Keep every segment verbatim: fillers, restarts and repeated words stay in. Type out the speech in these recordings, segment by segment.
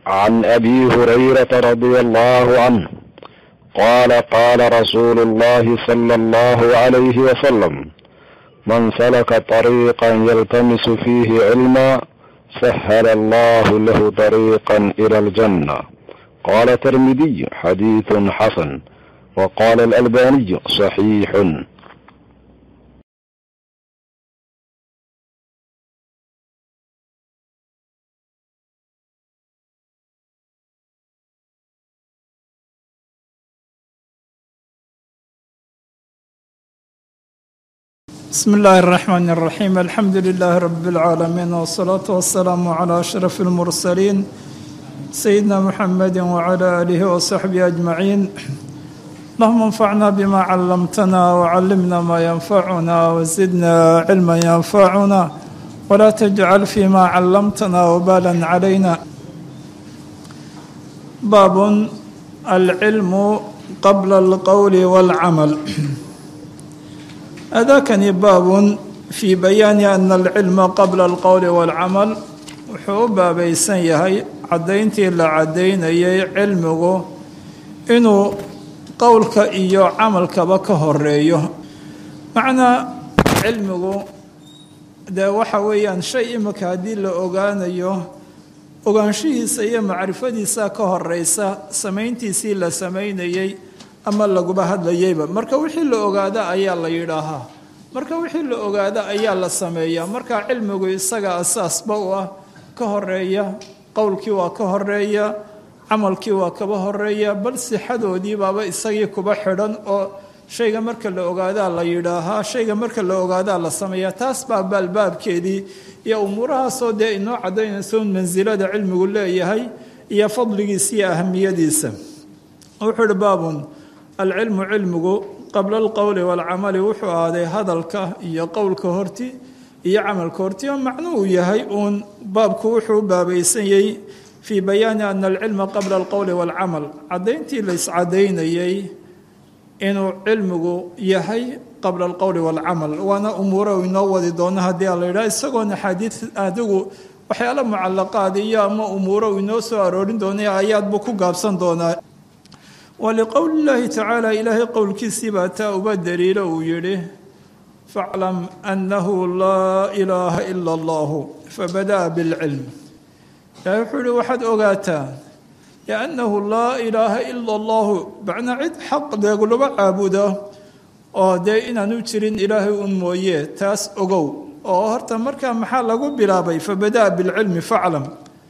عن أبي هريرة رضي الله عنه قال قال رسول الله صلى الله عليه وسلم: من سلك طريقا يلتمس فيه علما سهل الله له طريقا إلى الجنة. قال الترمذي: حديث حسن. وقال الألباني: صحيح. بسم الله الرحمن الرحيم. الحمد لله رب العالمين، والصلاة والسلام على أشرف المرسلين سيدنا محمد وعلى آله وصحبه أجمعين. اللهم انفعنا بما علمتنا وعلمنا ما ينفعنا وزدنا علما ينفعنا ولا تجعل فيما علمتنا وبالا علينا. باب العلم قبل القول والعمل. هذاكني باب في بيان أن العلم قبل القول والعمل wuxuu u baabaysan yahay caddayntii la caddaynayay cilmigu inuu qowlka iyo camalkaba ka horeeyo. macnaa cilmigu dee waxa weeyaan shay imika haddii la ogaanayo ogaanshihiisa iyo macrifadiisa ka horeysa samayntiisii la samaynayay ama laguba hadlayayba. marka wixii la ogaada ayaa la yidhaahaa, marka wixii la ogaada ayaa la sameeyaa. marka cilmigu isaga asaasba u ah, ka horeeya qowlkii waa ka horeeya, camalkii waa kaba horeeya, bal sixadoodii baaba isagii kuba xidhan oo shayga marka la ogaadaa la yidhaahaa, shayga marka la ogaadaa la sameeyaa. taas baa baalbaabkeedii iyo umuurahaasoo dee inoo caddaynayso mansilada cilmigu leeyahay iyo fadligiisa iyo ahamiyadiisa. wuxuu uhi baabun alcilmu cilmigu qabla alqowli waalcamali wuxuu ahaaday hadalka iyo qowlka horti iyo camalka horti. oo macnuhu yahay uun baabku wuxuu u baabaysanyay fii bayaani ana alcilma qabla alqowli waalcamal, caddayntii la iscadaynayay inuu cilmigu yahay qabla alqowli waalcamal. waana umuuro inoo wadi doono haddii a la yidhaha isagoona xaadiid adigu waxyaala mucalaqaad iyo ama umuuro inoo soo aroorin doonay ayaad buu ku gaabsan doonaa. waliqowli illaahi tacaala ilaahay qowlkiisii baa taa uba daliilo uu yidhi: faclam annahu laa ilaaha ila allahu fabada'a bilcilm. ilaahay wuxuu yihi waxaad ogaataa liannahu laa ilaaha ila allahu, macnaa cid xaq deegulaba caabuda oo dee inaanu jirin ilaahay un mooye taas ogow. oo horta markaa maxaa lagu bilaabay fabada'a bilcilmi faclam.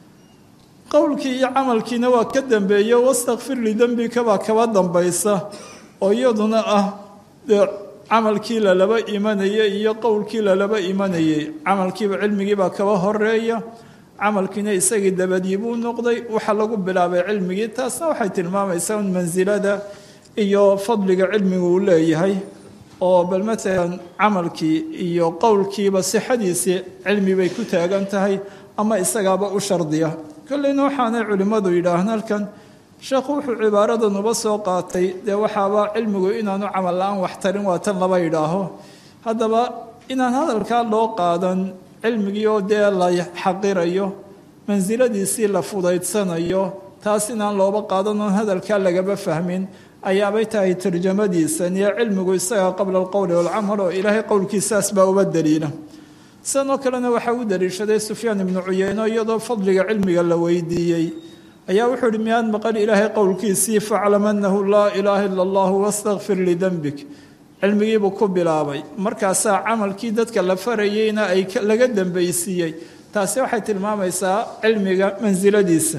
qowlkii iyo camalkiina waa ka dambeeye wastakfir lidembika baa kaba dambaysa oo iyaduna ah dee camalkii lalaba imanayay iyo qowlkii lalaba imanayay. camalkiiba cilmigiibaa kaba horeeya, camalkiina isagii dabadii buu noqday, waxaa lagu bilaabay cilmigii. taasna waxay tilmaamaysaa in mansilada iyo fadliga cilmigu uu leeyahay. oo bal matalan camalkii iyo qowlkiiba sixadiisii cilmi bay ku taagan tahay ama isagaaba u shardiya. kolleyna waxaanay culimmadu yidhaahaan halkan sheekhu wuxuu cibaaradan uba soo qaatay dee waxaaba cilmigu inaanu camal la-aan wax tarin waa tan laba yidhaaho. haddaba inaan hadalkaa loo qaadan cilmigii oo dee la xaqirayo, mansiladiisii la fudaydsanayo, taas inaan looba qaadan oon hadalkaa lagaba fahmin ayaabay tahay tarjamadiisan. iyo cilmigu isaga qabla alqowli waalcamal oo ilaahay qowlkiisaas baa uba daliila. sidanoo kalena waxaa u daliishaday sufyaan ibnu cuyeyno iyadoo fadliga cilmiga la weydiiyey ayaa wuxuu uhi miyaad maqan ilaahay qowlkiisii faclam annahu laa ilaaha ila allahu wastakfir lidembik. cilmigiibuu ku bilaabay, markaasaa camalkii dadka la farayeyna ay laga dambaysiiyey. taasi waxay tilmaamaysaa cilmiga mansiladiisa.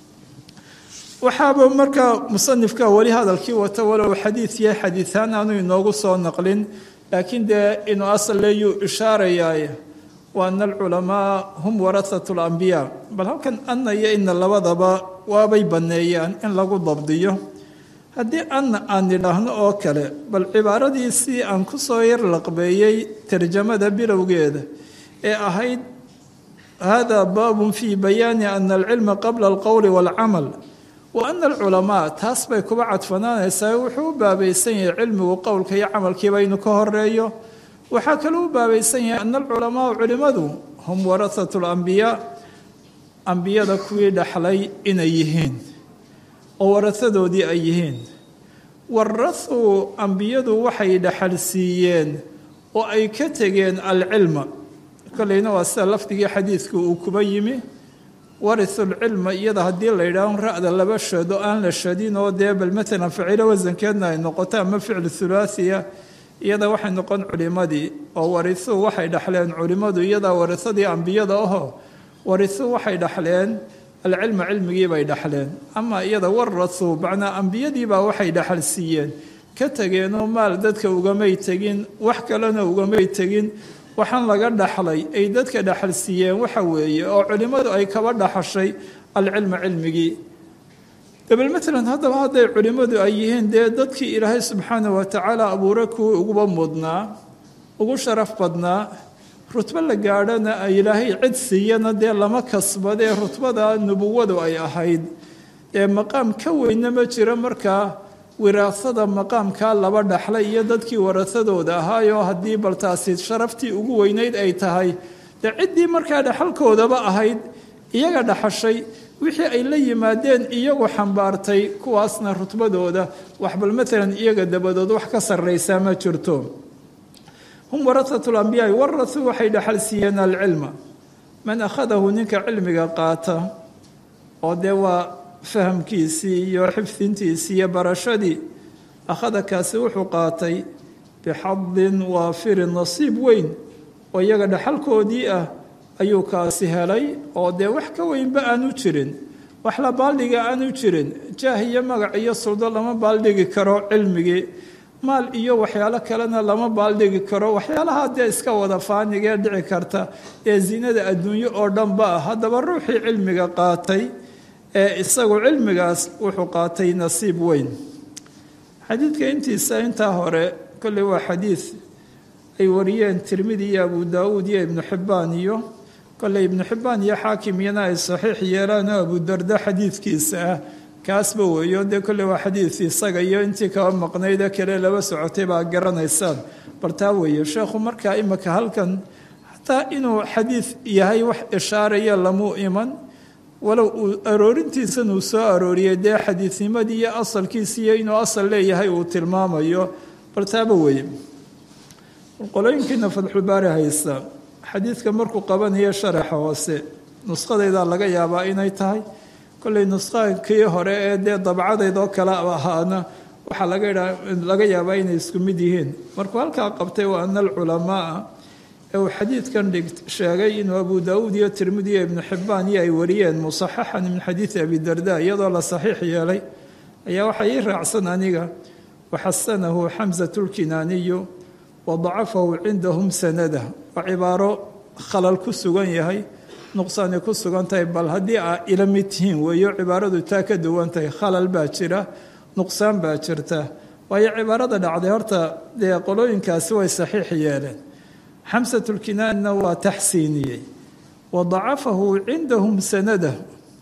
waxaaba markaa musanifka weli hadalkii wata walow xadiid yahay xadiihaan aanu inoogu soo naqlin, laakiin dee inuu asal leeyuu ishaarayaay wa ana alculamaa hum warahatu alambiyaa. bal halkan anna iyo ina labadaba waabay banneeyaan in lagu dabdiyo. haddii anna aan nidhaahno oo kale, bal cibaaradiisii aan ku soo yar laqbeeyey tarjamada bilowgeeda ee ahayd hada baabun fii bayaani ana alcilma qabla alqowli waalcamal wa ana alculamaa, taas bay kuba cadfanaanaysaa. wuxuu u baabaysan yahay cilmigu qowlka iyo camalkiiba inuu ka horeeyo. waxaa kaloo u baabaysan yahay ana alculamaau culimadu hum warahatu alambiyaa, ambiyada kuwii dhaxlay inay yihiin oo warasadoodii ay yihiin. warasuu ambiyadu waxay dhaxal siiyeen oo ay ka tegeen alcilma. kolleyna waa sida lafdigii xadiidku uu kuba yimi warisulcilma iyada haddii la yidhaaho ra'da laba shado aan la shadin oo dee bal matalan ficilo wasankeedna ay noqoto ama ficlu hulaasiya iyada waxay noqon culimadii oo warisuu waxay dhaxleen culimmadu iyadaa warisadii ambiyada ahoo warisuu waxay dhaxleen alcilma cilmigii bay dhaxleen. ama iyada warasuu macnaa ambiyadiibaa waxay dhaxal siiyeen ka tegeenoo maal dadka ugamay tegin wax kalena ugamay tegin. waxaan laga dhaxlay ay dadka dhaxal siiyeen waxa weeye oo culimmadu ay kaba dhaxashay alcilma cilmigii. dabal matalan haddaba hadday culimmadu ay yihiin dee dadkii ilaahay subxaanahu watacaala abuure kuwii uguba mudnaa ugu sharaf badnaa rutbo la gaadhana ay ilaahay cid siiyana dee lama kasbadee rutbada nubuwadu ay ahayd ee maqaam ka weyna ma jiro markaa wiraasada maqaamkaa laba dhaxlay iyo dadkii warasadooda ahaayoo haddii bal taasi sharaftii ugu weynayd ay tahay dee ciddii markaa dhaxalkoodaba ahayd iyaga dhaxashay wixii ay la yimaadeen iyagu xambaartay kuwaasna rutbadooda wax bal matalan iyaga dabadood wax ka sarraysaa ma jirto. hum warasatu lambiyaai warasuu waxay dhaxal siiyeen alcilma man akhadahu ninka cilmiga qaata oo dee waa fahamkiisii iyo xifdintiisii iyo barashadii akhada kaasi wuxuu qaatay bixadin waafirin nasiib weyn oo iyaga dhaxalkoodii ah ayuu kaasi helay oo dee wax ka weynba aanu jirin wax la baaldhiga aanu jirin. jaah iyo magac iyo suldo lama baaldhigi karo cilmigii maal iyo waxyaalo kalena lama baaldhigi karo waxyaalaha dee iska wada faanigee dhici karta ee zinada adduunyo oo dhanba ah. haddaba ruuxii cilmiga qaatay ee isagu cilmigaas wuxuu qaatay nasiib weyn. xadiidka intiisa intaa hore kolley waa xadiid ay wariyeen tirmidi iyo abu daawuud iyo ibnu xibbaan iyo kolley ibnu xibbaan iyo xaakim iyana ay saxiix yeelaan oo abudarda xadiidkiisa ah kaasba weeyo dee kolley waa xadiid isaga iyo intii kaba maqnaydee kale laba socotay baa garanaysaan bartaa weeye. sheekhu markaa imika halkan xataa inuu xadiid yahay wax ishaaraya lamuu iman walow uu aroorintiisan uu soo arooriyey dee xadiidnimadii iyo asalkiisiiyo inuu asal leeyahay uu tilmaamayo bartaaba weeye. qolooyinkiina fatxulbaari haysta xadiidka markuu qabanayo sharaxa hoose nuskhadayda laga yaabaa inay tahay kolley nuskhakii hore ee dee dabcadaydoo kale ahaana waxaa laga yaabaa inay isku mid yihiin. markuu halkaa qabtay waa ana alculamaaa ee uu xadiidkan dhig sheegay inuu abu daawuud iyo tirmidi iyo ibnu xibbaan iyo ay wariyeen musaxaxan min xadiidi abi darda iyadoo la saxiix yeelay ayaa waxaa ii raacsan aniga waxasanahu xamsatu lkinaaniyu wadacafahu cindahum sanada. waa cibaaro khalal ku sugan yahay nuqsaani ku sugan tahay bal haddii aa ila mid tihiin weeyo cibaaradu taa ka duwan tahay khalal baa jira nuqsaan baa jirta waayo cibaarada dhacday horta dee qolooyinkaasi way saxiix yeeleen. xamsatu lkinaanina waa taxsiiniyey wadacafahu cindahum sanada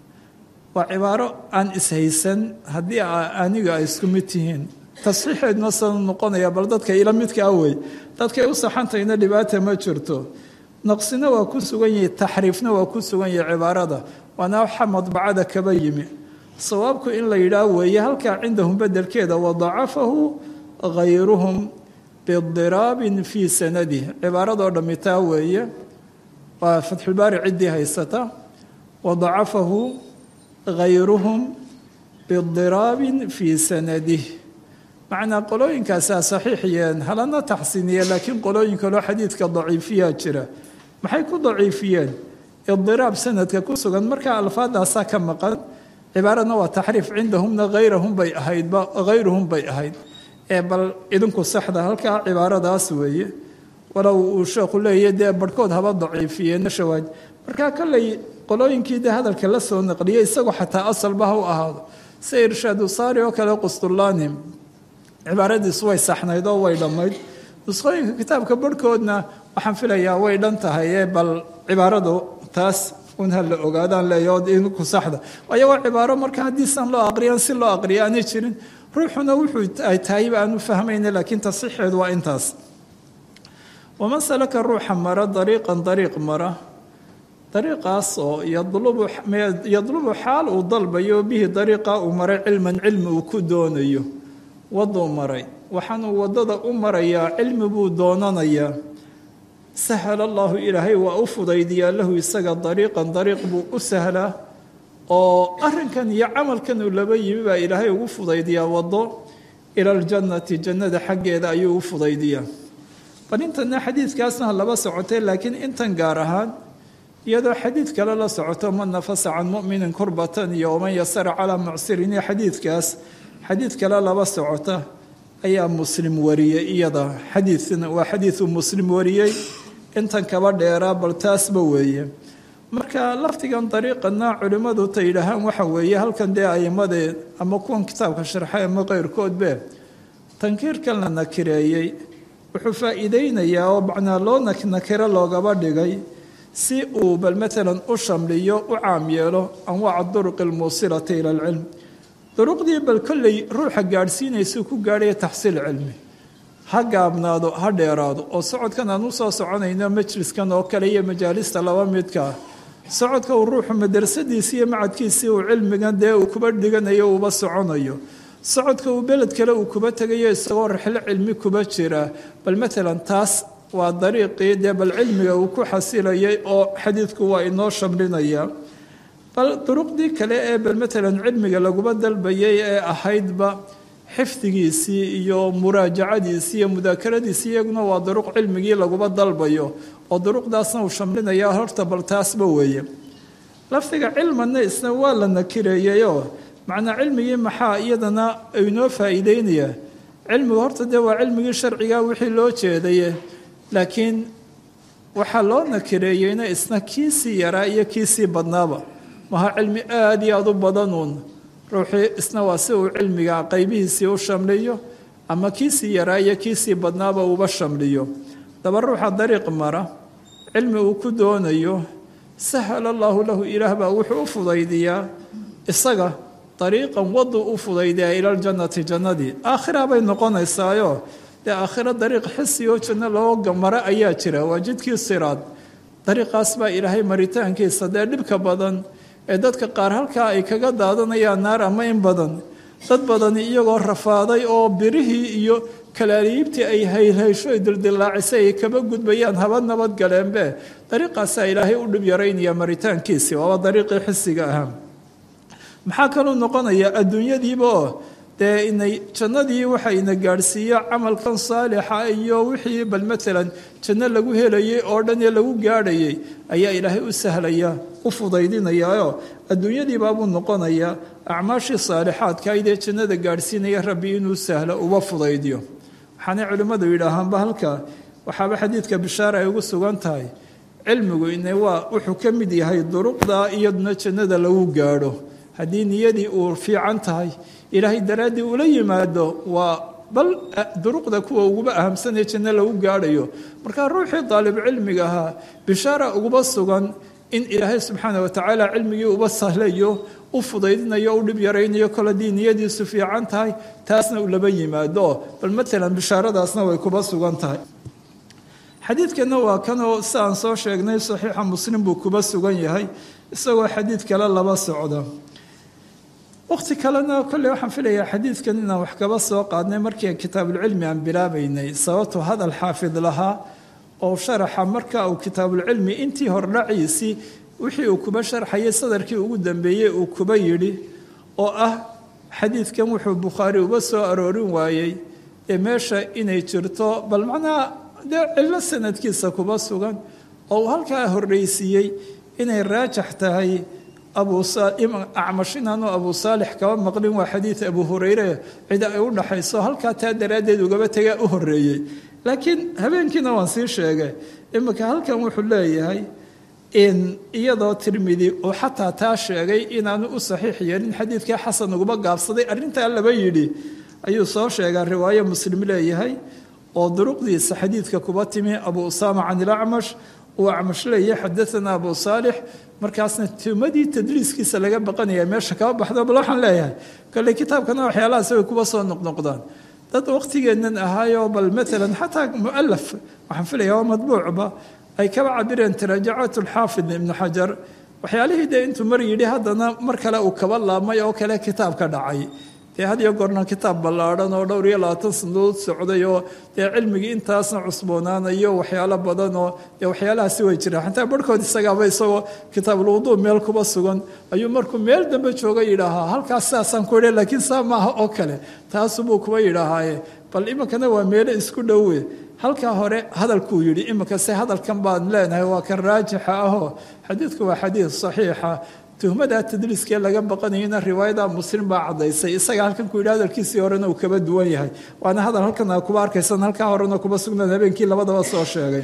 waa cibaaro aan ishaysan haddii aniga ay isku mid tihiin tasxiixeedna san noqonaya bal dadka ila midka awey dadkay u saxantayna dhibaata ma jirto. naqsina waa ku sugan yahay taxriifna waa ku sugan yahay cibaarada waana waxa madbacada kaba yimi. sawaabku in la yidhaah weeye halkaa cindahum bedelkeeda wadacafahu hayruhum bidiraabin fii sanadih. cibaaradoo dhammitaa weeye waa fatxulbaari ciddii haysata wadacafahu hayruhum bidiraabin fii sanadih. macnaa qolooyinkaasaa saxiix yeen halana taxsiiniye laakiin qolooyin kaloo xadiidka daciifiyaa jira. maxay ku daciifiyeen? idiraab sanadka ku sugan markaa alfaadaasaa ka maqan. cibaaradna waa taxriif cindahumna hayrahum bay ahaydba hayruhum bay ahayd ee bal idinku saxda halkaa cibaaradaas weeye walow uu sheekhu leeyahy dee barhkood haba daciifiyeenna shawaaj. markaa kolley qolooyinkii dee hadalka la soo naqliyey isagoo xataa asalba ha u ahaado sida irshaadu saari oo kale qustulaani cibaaradiisu way saxnayd oo way dhammayd. nuskhooyinka kitaabka barhkoodna waxaan filayaa way dhan tahay ee bal cibaaradu taas un ha la ogaadaan leeyaho idinku saxda waayo waa cibaaro marka haddii san loo aqriyan si loo aqriya aanay jirin ruuxuna wuxuu ay tahayba aanu fahmayna laakiin tasxiixeedu waa intaas. waman salaka ruuxa mara dariiqan dariiq mara dariiqaas oo yadlubu yadlubu xaal uu dalbayo bihi dariiqa uu maray cilman cilmi uu ku doonayo waduu maray waxaanuu waddada u marayaa cilmi buu doonanayaa sahala allahu ilaahay waa u fudaydiyaa lahu isaga dariiqan dariiq buu u sahlaa oo arrinkan iyo camalkan uu laba yimi baa ilaahay ugu fudaydiyaa waddo ila aljannati jannada xaggeeda ayuu u fudaydiyaa bal intana xadiidkaasna laba socotay laakiin intan gaar ahaan iyadoo xadiid kale la socoto man nafasa can mu'minin kurbatan iyo waman yasara calaa mucsirin iyo xadiidkaas xadiid kale laba socota ayaa muslim wariyey iyada xadiidna waa xadiidu muslim wariyey intan kaba dheeraa bal taasba weeye marka laftigan dariiqana culimmadu ta yidhaahaan waxa weeye halkan dee ayimadee ama kuwan kitaabka sharxay ama qeyrkoodbe tankiirkan la nakireeyey wuxuu faa'iideynayaa oo macnaa loo nakiro loogaba dhigay si uu bal maalan u shamliyo u caam yeelo anwaaca duruqi almuusilati ila alcilm duruqdii bal kolley ruuxa gaadhsiinaysuu ku gaadhaya taxsiil cilmi ha gaabnaado ha dheeraado oo socodkan aan u soo soconayno majliskan oo kale iyo majaalista laba midkaa socodka uu ruuxu madrasadiisii iyo macadkiisii uu cilmigan dee uu kuba dhiganayo uuba soconayo socodka uu beled kale uu kuba tegayo isagoo rixlo cilmi kuba jira bal maalan taas waa dariiqii dee bal cilmiga uu ku xasilayay oo xadiidku waa inoo shamlinaya bal duruqdii kale ee bal maalan cilmiga laguba dalbayay ee ahaydba xifdigiisii iyo muraajacadiisii iyo mudaakaradiisii iyaguna waa duruq cilmigii laguba dalbayo oo duruqdaasna uu shamlinaya horta bal taasba weeye lafdiga cilmanna isna waa la nakireeyeyoo macnaa cilmigii maxaa iyadana inoo faa'iideynayaa cilmigu horta dee waa cilmigii sharciga wixii loo jeedaye laakiin waxaa loo nakireeyeyna isna kiisii yaraa iyo kiisii badnaaba maha cilmi aada iyo aada u badanuun ruuxii isna waa si uu cilmiga qaybihiisii u shamliyo ama kiisii yaraa iyo kiisii badnaaba uuba shamliyo daba ruuxa dariiq mara cilmi uu ku doonayo sahala allaahu lahu ilaah baa wuxuu u fudaydiyaa isaga dariiqan waduu u fudaydiyaa ila aljannati jannadii aakhira bay noqonaysaayo dee aakhiro dariiq xisi oo janno looga mara ayaa jira waa jidkii siraad dariiqaas baa ilaahay maritaankiisa dee dhibka badan ee dadka qaar halkaa ay kaga daadanayaan naar ama in badan dad badani iyagoo rafaaday oo birihii iyo kalaaliibtii ay hayhaysho ay dildillaacisay ay kaba gudbayaan haba nabad galeenbe dariiqaasaa ilaahay u dhib yaraynaya maritaankiisii waaba dariiqii xisiga ahaa maxaa kaluu noqonayaa adduunyadiiba oo dee inay jannadii waxa ina gaadhsiiya camalkan saalixa iyo wixii bal maalan janno lagu helayay oo dhan ee lagu gaadhayay ayaa ilaahay u sahlaya u fudaydinayaoo adduunyadiibaabuu noqonayaa acmaashii saalixaadkaydee jannada gaadhsiinaya rabbi inuu sahlo uba fudaydiyo waxaanay culimmadu yidhaahaanba halka waxaaba xadiidka bishaara ay ugu sugan tahay cilmigu ina waa wuxuu ka mid yahay duruqda iyaduna jannada lagu gaadho haddii niyadii uu fiican tahay ilaahay daraaddii ula yimaado waa bal duruqda kuwa uguba ahamsanee janno lagu gaadhayo markaa ruuxii daalibcilmiga ahaa bishaara uguba sugan in ilaahay subxaana watacaala cilmigii uba sahlayo u fudaydinayo u dhib yaraynayo kol haddii niyadiisu fiican tahay taasna uu laba yimaado bal maalan bishaaradaasna way kuba sugan tahay xadiidkana waa kanoo si aan soo sheegnay saxiixa muslim buu kuba sugan yahay isagoo xadiid kale laba socda waqti kalena kolley waxaan filayaa xadiidkan inaan wax kaba soo qaadnay markii kitaabulcilmi aan bilaabaynay sababtoo hadal xaafid lahaa oo sharaxa marka uu kitaabulcilmi intii hordhaciisii wixii uu kuba sharxayay sadarkii ugu dambeeyey uu kuba yidhi oo ah xadiidkan wuxuu bukhaari uba soo aroorin waayey ee meesha inay jirto bal macnaha dee cillo sanadkiisa kuba sugan oo uu halkaa horreysiiyey inay raajax tahay acmash inaanu abu saalix kaba maqlin waa xadiid abu hureyre cida ay u dhaxayso halkaa taa daraaddeed ugaba tagaa u horeeyey laakiin habeenkiina waan sii sheegay iminka halkan wuxuu leeyahay in iyadoo tirmidi uu xataa taa sheegay inaanu u saxiix yeelin xadiidkii xasan uguba gaabsaday arrintaa laba yidhi ayuu soo sheegaa riwaayo muslim leeyahay oo duruqdiisa xadiidka kuba timi abu usaama can ilacmash uu acmash leeyahay xadaanaa abu saalix markaasna tumadii tadliiskiisa laga baqanaya meesha kaba baxdo bal waxaan leeyahay kale kitaabkana waxyaalahaas way kuba soo noqnoqdaan dad waqtigeennan ahaayo bal maalan xataa mualaf waxaan filaya waa madbuucba ay kaba cabireen tarajacat alxaafid ibnu xajar waxyaalihii dee intuu mar yidhi haddana mar kale uu kaba laabmay oo kale kitaab ka dhacay dee had iyo goorna kitaab ballaadhan oo dhowr iyo labaatan sanadood socday oo dee cilmigii intaasna cusboonaanayo waxyaalo badan oo dee waxyaalahaasi way jiraan xataa barhkood isagaaba isagoo kitaabulwuduu meel kuba sugan ayuu markuu meel dambe jooga yidhaahaa halkaas sidaasaan ku idhi laakiin saa maaha oo kale taasubuu kuba yidhaahaaye bal iminkana waa meelo isku dhowe halkaa hore hadalkuu yidhi iminka se hadalkan baan leenahay waa kan raajixa ahoo xadiidku waa xadiid saxiixa tuhmadaa tadliiskee laga baqanayana riwaayada muslim baa caddaysay isaga halkan ku yidhi hadalkiisii horena uu kaba duwan yahay waana hadal halkan aa kuba arkaysan halkaa horena kuba sugnaan habeenkii labadaba soo sheegay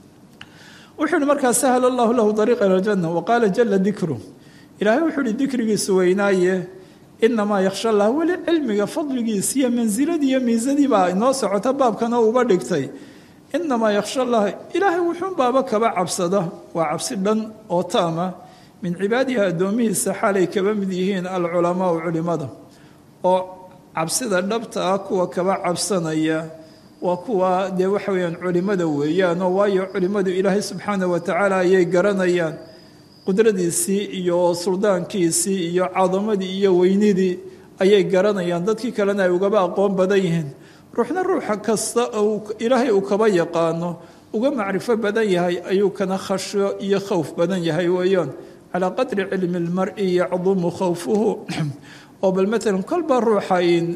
wuxuu yihi markaa sahla allahu lahu dariiqa ila aljanna waqaala jala dikru ilaahay wuxuu yihi dikrigiisu weynaaye inamaa yakhsha allah weli cilmiga fadligiisi iyo mansiladii iyo miisadii baa inoo socota baabkana uba dhigtay inamaa yakhsha allah ilaahay wuxuun baaba kaba cabsada waa cabsi dhan oo taama min cibaadihi addoomihiisa xaalay kaba mid yihiin alculamaau culimada oo cabsida dhabta ah kuwa kaba cabsanaya waa kuwa dee waxa weyaan culimada weeyaan oo waayo culimadu ilaahay subxaana watacaala ayay garanayaan qudradiisii iyo suldaankiisii iyo cadamadii iyo weynidii ayay garanayaan dadkii kalena ay ugaba aqoon badan yihiin ruuxna ruuxa kasta oo ilaahay uu kaba yaqaano uga macrifo badan yahay ayuu kana khashyo iyo khowf badan yahay weeyaan calaa qadri cilmi lmari yacdumu khowfuhu oo bal maalan kolba ruuxa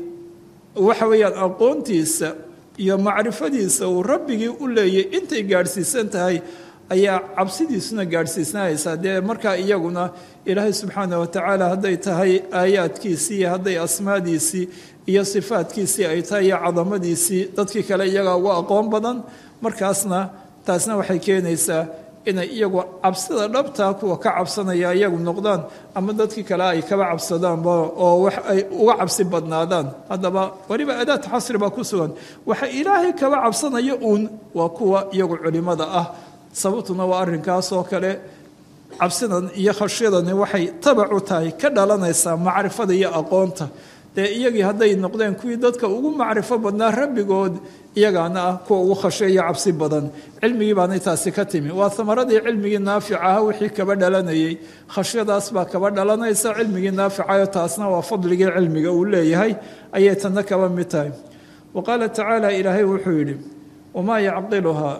waxa weeyaan aqoontiisa iyo macrifadiisa uu rabbigii u leeyay intay gaadhsiisan tahay ayaa cabsidiisuna gaadhsiisnahaysaa dee markaa iyaguna ilaahay subxaana watacaala hadday tahay aayaadkiisii iyo hadday asmaadiisii iyo sifaadkiisii ay tahay iyo cadamadiisii dadkii kale iyagaa uga aqoon badan markaasna taasna waxay keenaysaa inay iyagu cabsida dhabtaa kuwa ka cabsanaya iyagu noqdaan ama dadkii kale ay kaba cabsadaanba oo wax ay uga cabsi badnaadaan haddaba weliba adaat xasri baa ku sugan waxa ilaahay kaba cabsanaya uun waa kuwa iyagu culimada ah sababtuna waa arrinkaas oo kale cabsidan iyo khashyadani waxay tabac u tahay ka dhalanaysaa macrifada iyo aqoonta dee iyagii hadday noqdeen kuwii dadka ugu macrifo badnaa rabbigood iyagaana ah kuwa ugu khasheeya cabsi badan cilmigii baanay taasi ka timi waa amaradii cilmigii naafica ah wixii kaba dhalanayay khashyadaas baa kaba dhalanaysa cilmigii naaficayo taasna waa fadligii cilmiga uu leeyahay ayay tanna kaba mid tahay wa qaala tacaala ilaahay wuxuu yidhi wamaa yacqiluhaa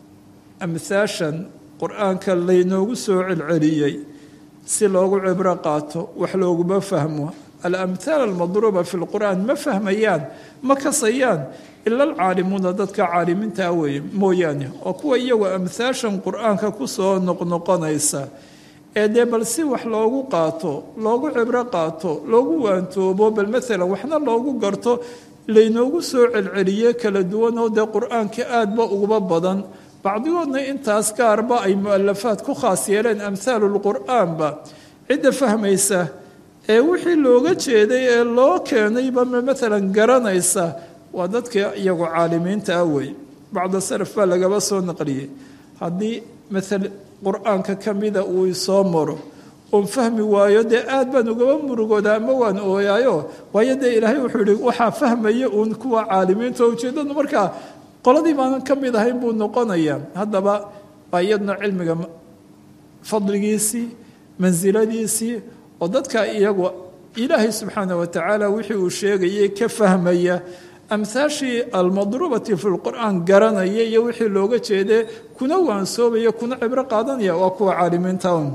amhaashan qur-aanka laynoogu soo celceliyey si loogu cibro qaato wax looguma fahmo alamhaal almadruuba fi lqur'aan ma fahmayaan ma kasayaan ila alcaalimuuna dadka caalimiintaa weye mooyaane oo kuwa iyagu amhaashan qur-aanka kusoo noqnoqonaysa ee dee bal si wax loogu qaato loogu cibro qaato loogu waantoobo bal maalan waxna loogu garto laynoogu soo celceliye kala duwan oo dee qur-aanka aadba uguba badan bacdigoodna intaas gaarba ay mualafaad ku khaas yeeleen amhaalu lqur'aanba cidda fahmaysa ee wixii looga jeeday ee loo keenayba maalan garanaysa waa dadka iyagu caalimiinta ah wey bacda salaf baa lagaba soo naqliyey haddii maal qur-aanka ka mida uu isoo maro oon fahmi waayo dee aad baan ugaba murugooda ama waan ooyaayo waayo dee ilaahay wuxuu yihi waxaa fahmaya uun kuwa caalimiinta oo ujeedadu markaa qoladii baanan ka mid ahayn buu noqonayaa haddaba waa iyadna cilmiga fadligiisii mansiladiisii oo dadka iyagu ilaahay subxaana watacaala wixii uu sheegayay ka fahmaya amhaashii almadruubati fi lqur'aan garanaya iyo wixii looga jeedee kuna waansoobaya kuna cibro qaadanaya waa kuwa caalimiinta un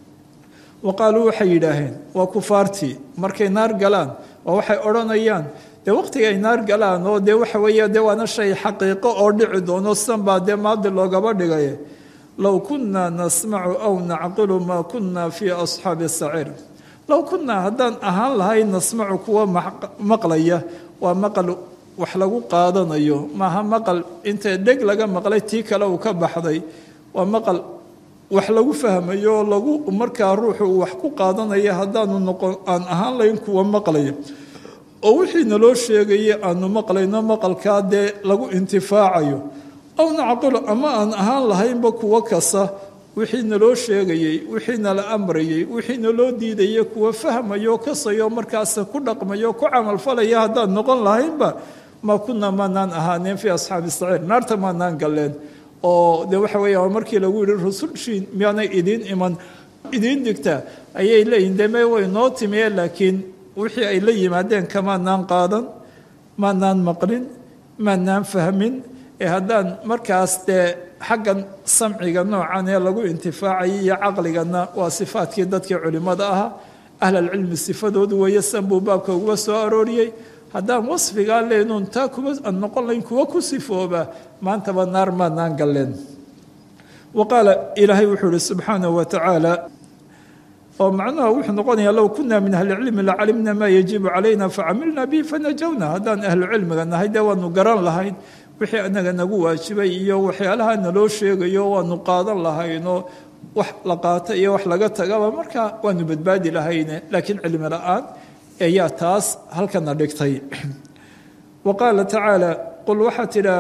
wa qaaluu waxay yidhaaheen waa kufaartii markay naar galaan waa waxay odhanayaan dee waqtiga ay naar galaan oo dee waxa weeye dee waana shay xaqiiqo oo dhici doono san baa dee maadi loogaba dhigay low kunaa nasmacu aw nacqilu maa kunaa fii asxaabi saciir low kunaa haddaan ahaan lahay nasmacu kuwa maqlaya waa maqal wax lagu qaadanayo maaha maqal intee dheg laga maqlay tii kale uu ka baxday waa maqal wax lagu fahmayo oo lagu markaa ruuxu uu wax ku qaadanaya haddaanu noqon aan ahaan lahayn kuwa maqlaya oo wixii naloo sheegayay aanu maqlayno maqalkaa dee lagu intifaacayo aw nacqilu ama aan ahaan lahaynba kuwo kasta wixii naloo sheegayey wixii nala amrayey wixii naloo diidayay kuwa fahmayo kasayo markaas ku dhaqmayo ku camalfalaya haddaan noqon lahaynba maa kunaa maanaan ahaaneen fii asxaabi saciir naarta maanaan galleen oo dee waxa weeya markii lagu yihi rusulshiin miyaanay idiin iman idiin digtaa ayay leeyihin deme way noo timiye laakiin wixii ay la yimaadeen kamaanaan qaadan maanaan maqlin maanaan fahmin ee haddaan markaas dee xaggan samciga noocan ee lagu intifaacayay iyo caqligana waa sifaadkii dadkii culimmada ahaa ahlalcilmi sifadoodu weeye san buu baabka uga soo arooriyey haddaan wasfigaa leenuun taa kuma aan noqon layn kuwa ku sifooba maantaba naar maanaan galleen wa qaala ilaahay wuxuu ihi subxaanahu wa tacaala oo macnaha wuxuu noqonayaa low kunaa min ahlicilmi lacalimna maa yajibu calayna facamilna bihi fanajawna haddaan ahlu cilmiga nahay dee waanu garan lahayn wixii anaga nagu waajibay iyo waxyaalaha naloo sheegayo waanu qaadan lahaynoo wax la qaata iyo wax laga tagaba markaa waanu badbaadi lahayne laakiin cilmi la-aan ayaa taas halkana dhigtay wa qaala tacaala qul waxaa tidhaa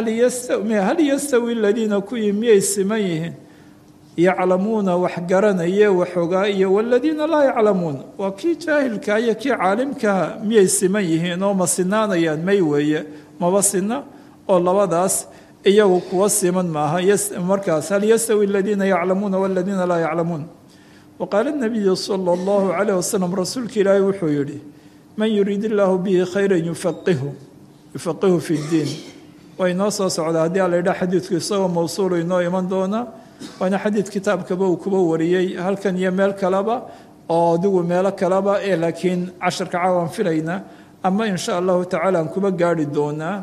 hal yastawi aladiina kuwii miyay siman yihiin yaclamuuna wax garanaye waxogaa iyo waladiina laa yaclamuun waa kii jaahilkaa iyo kii caalimkaha miyay siman yihiin oo ma sinaanayaan may weeye maba sina oo labadaas iyagu kuwa siman maaha markaas hal yastawi aladiina yaclamuuna waladiina laa yaclamuun wa qaala nabiyu sala allahu calayh wasalam rasuulka ilaahay wuxuu yihi man yuriid illaahu bihi khayran yufaqihu yufaqihu fi ddiin waa inoo soo socdaa haddii a la yidhaha xadiidku isagoo mawsuulu inoo iman doona waana xadiid kitaabkaba uu kuba wariyey halkan iyo meel kaleba oo adigu meelo kaleba ee laakiin casharka caawaan filayna ama in sha allahu tacaala aan kuba gaari doonaa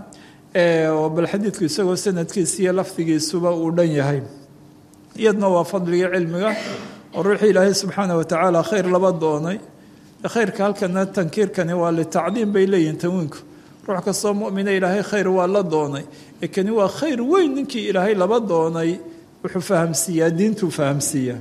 bal xadiidku isagoo sanadkiisa iyo lafdigiisuba uu dhan yahay iyadna waa fadligii cilmiga oo ruuxii ilaahay subxaana wa tacaala khayr laba doonay khayrka halkana tankiirkani waa litacdiim bay leeyihin tanwiinku ruux kastoo mumina ilaahay khayr waa la doonay ee kani waa khayr weyn ninkii ilaahay laba doonay wuxuu fahamsiiyaa diintuu fahamsiiyaa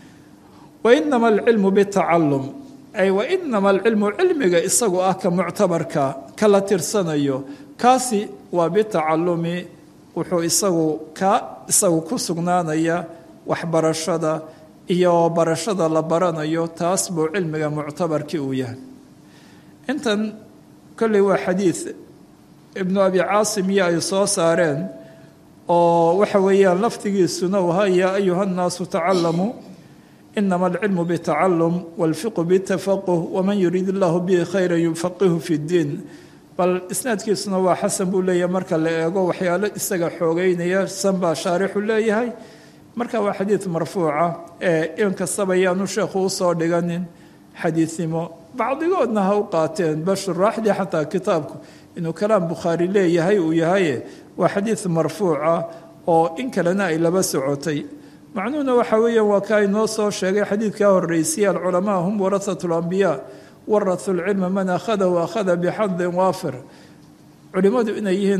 wainama alcilmu bitacalum ay wainama alcilmu cilmiga isagu ah ka muctabarka kala tirsanayo kaasi waa bitacalumi wuxuu isagu ka isagu ku sugnaanaya waxbarashada iyo barashada la baranayo taas buu cilmiga muctabarkii uu yahay intan kolley waa xadiid ibnu abi caasim iyo ay soo saareen oo waxa weeyaan laftigiisuna u ahaa yaa ayuha nnaasu tacalamuu inama alcilmu bitacalum walfiqu bitafaquh waman yuriid illaahu bihi khayran yufaqihu fi ddiin bal isnaadkiisuna waa xasan buu leeyahay marka la eego waxyaalo isaga xoogeynaya san baa shaarixu leeyahay marka waa xadiid marfuuca ee in kastaba yaanu sheekhu usoo dhiganin xadiidnimo bacdigoodna ha u qaateen bal shuraaxdii xataa kitaabku inuu kalaam bukhaari leeyahay uu yahaye waa xadiid marfuuca oo in kalena ay laba socotay macnuhuna waxa weeyaan waa kaa inoo soo sheegay xadiidkaa horreysiyay alculamaa hum warahatu lambiyaa warahuu lcilma man akhadahu akhada bixadin waafir culimmadu inay yihiin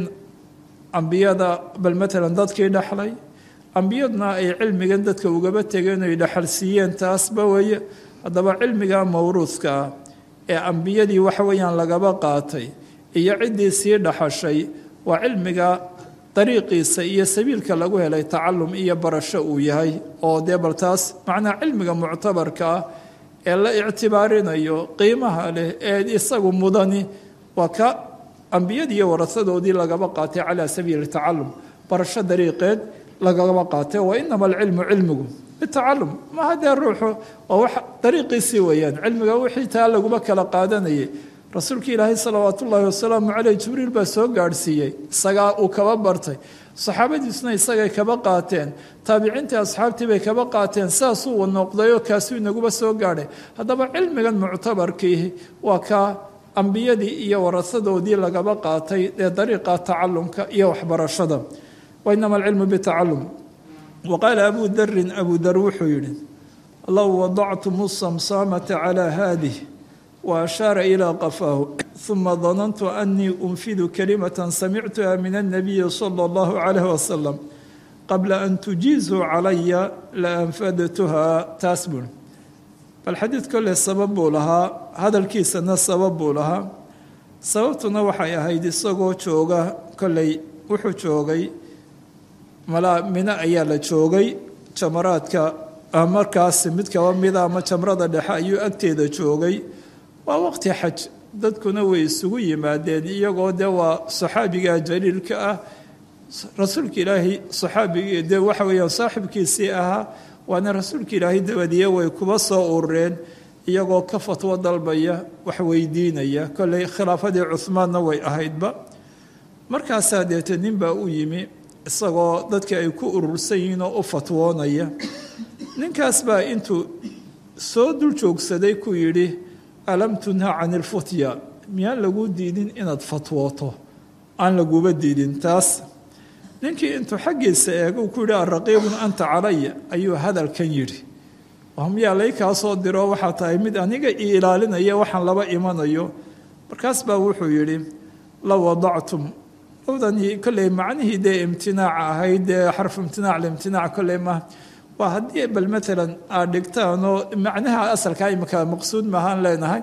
ambiyada bal matalan dadkii dhexlay ambiyaduna ay cilmigan dadka ugaba tegeen ay dhexalsiiyeen taasba weeye haddaba cilmiga mawruudka ah ee ambiyadii waxa weeyaan lagaba qaatay iyo ciddii sii dhaxashay waa cilmiga dariiqiisa iyo sabiilka lagu helay tacalum iyo barasho uu yahay oo dee bal taas macnaa cilmiga muctabarka ah ee la ictibaarinayo qiimaha leh ee isagu mudani waa ka ambiyadii iyo warasadoodii lagaba qaatay calaa sabiili tacalum barasho dariiqeed lagaba qaatay wa inama alcilmu cilmigu bitacalum ma haddee ruuxu oo wax dariiqiisii weeyaan cilmiga wixii taa laguma kala qaadanayay rasuulka ilaahay salawaat ullaahi wasalaamu caleyh jibriil baa soo gaadhsiiyey isagaa uu kaba bartay saxaabadiisuna isagay kaba qaateen taabiciintii asxaabtii bay kaba qaateen saasuu noqdayoo kaasuu inaguba soo gaadhay haddaba cilmigan muctabarkii waa kaa ambiyadii iyo warasadoodii lagaba qaatay ee dariiqa tacalumka iyo waxbarashada wainama alcilmu bitacalum wa qaala abuu darin abuu dar wuxuu yihi low wadactum samsaamata calaa haadih وأشار إلى قفاه ثم ظننت أني أنفذ كلمة سمعتها من النبي صلى الله عليه وسلم قبل أن تجيزوا علي لأنفذتها تاسبل فالحديث كله سبب لها هذا الكيس أنه سبب لها سببتنا وحي هيدي سقو شوغا كله وحو شوغي ملا من أيال شوغي جمراتك أمركاس مدك ومذا ما جمرات دحايو أكتيد شوغي waa waqti xaj dadkuna way isugu yimaadeen iyagoo de waa saxaabiga jaliilka ah rasuulka ilaahay saxaabigii dee waxa weeyaan saaxibkiisii ahaa waana rasuulka ilaahay dabadiye way kuba soo urureen iyagoo ka fatwo dalbaya wax weydiinaya kolley khilaafadii cuhmaanna way ahaydba markaasaa deete nin baa u yimi isagoo dadka ay ku urursan yihiin oo u fatwoonaya ninkaas baa intuu soo dul joogsaday ku yidhi alam tunha can ilfutya miyaan lagu diidin inaad fatwooto aan laguba diidin taas ninkii intuu xaggiisa eega uu ku yidhi araqiibun anta calaya ayuu hadalkan yidhi miyaa lay kaa soo diro waxaa tahay mid aniga i ilaalinaya waxaan laba imanayo markaas baa wuxuu yidhi low wadactum lowdani kolley macnihii dee imtinaaca ahayd dee xarfu imtinaac limtinaac kolley ma waa haddii bal maalan aad dhigtaanoo macnaha asalkaa imika maqsuud maahaan leenahay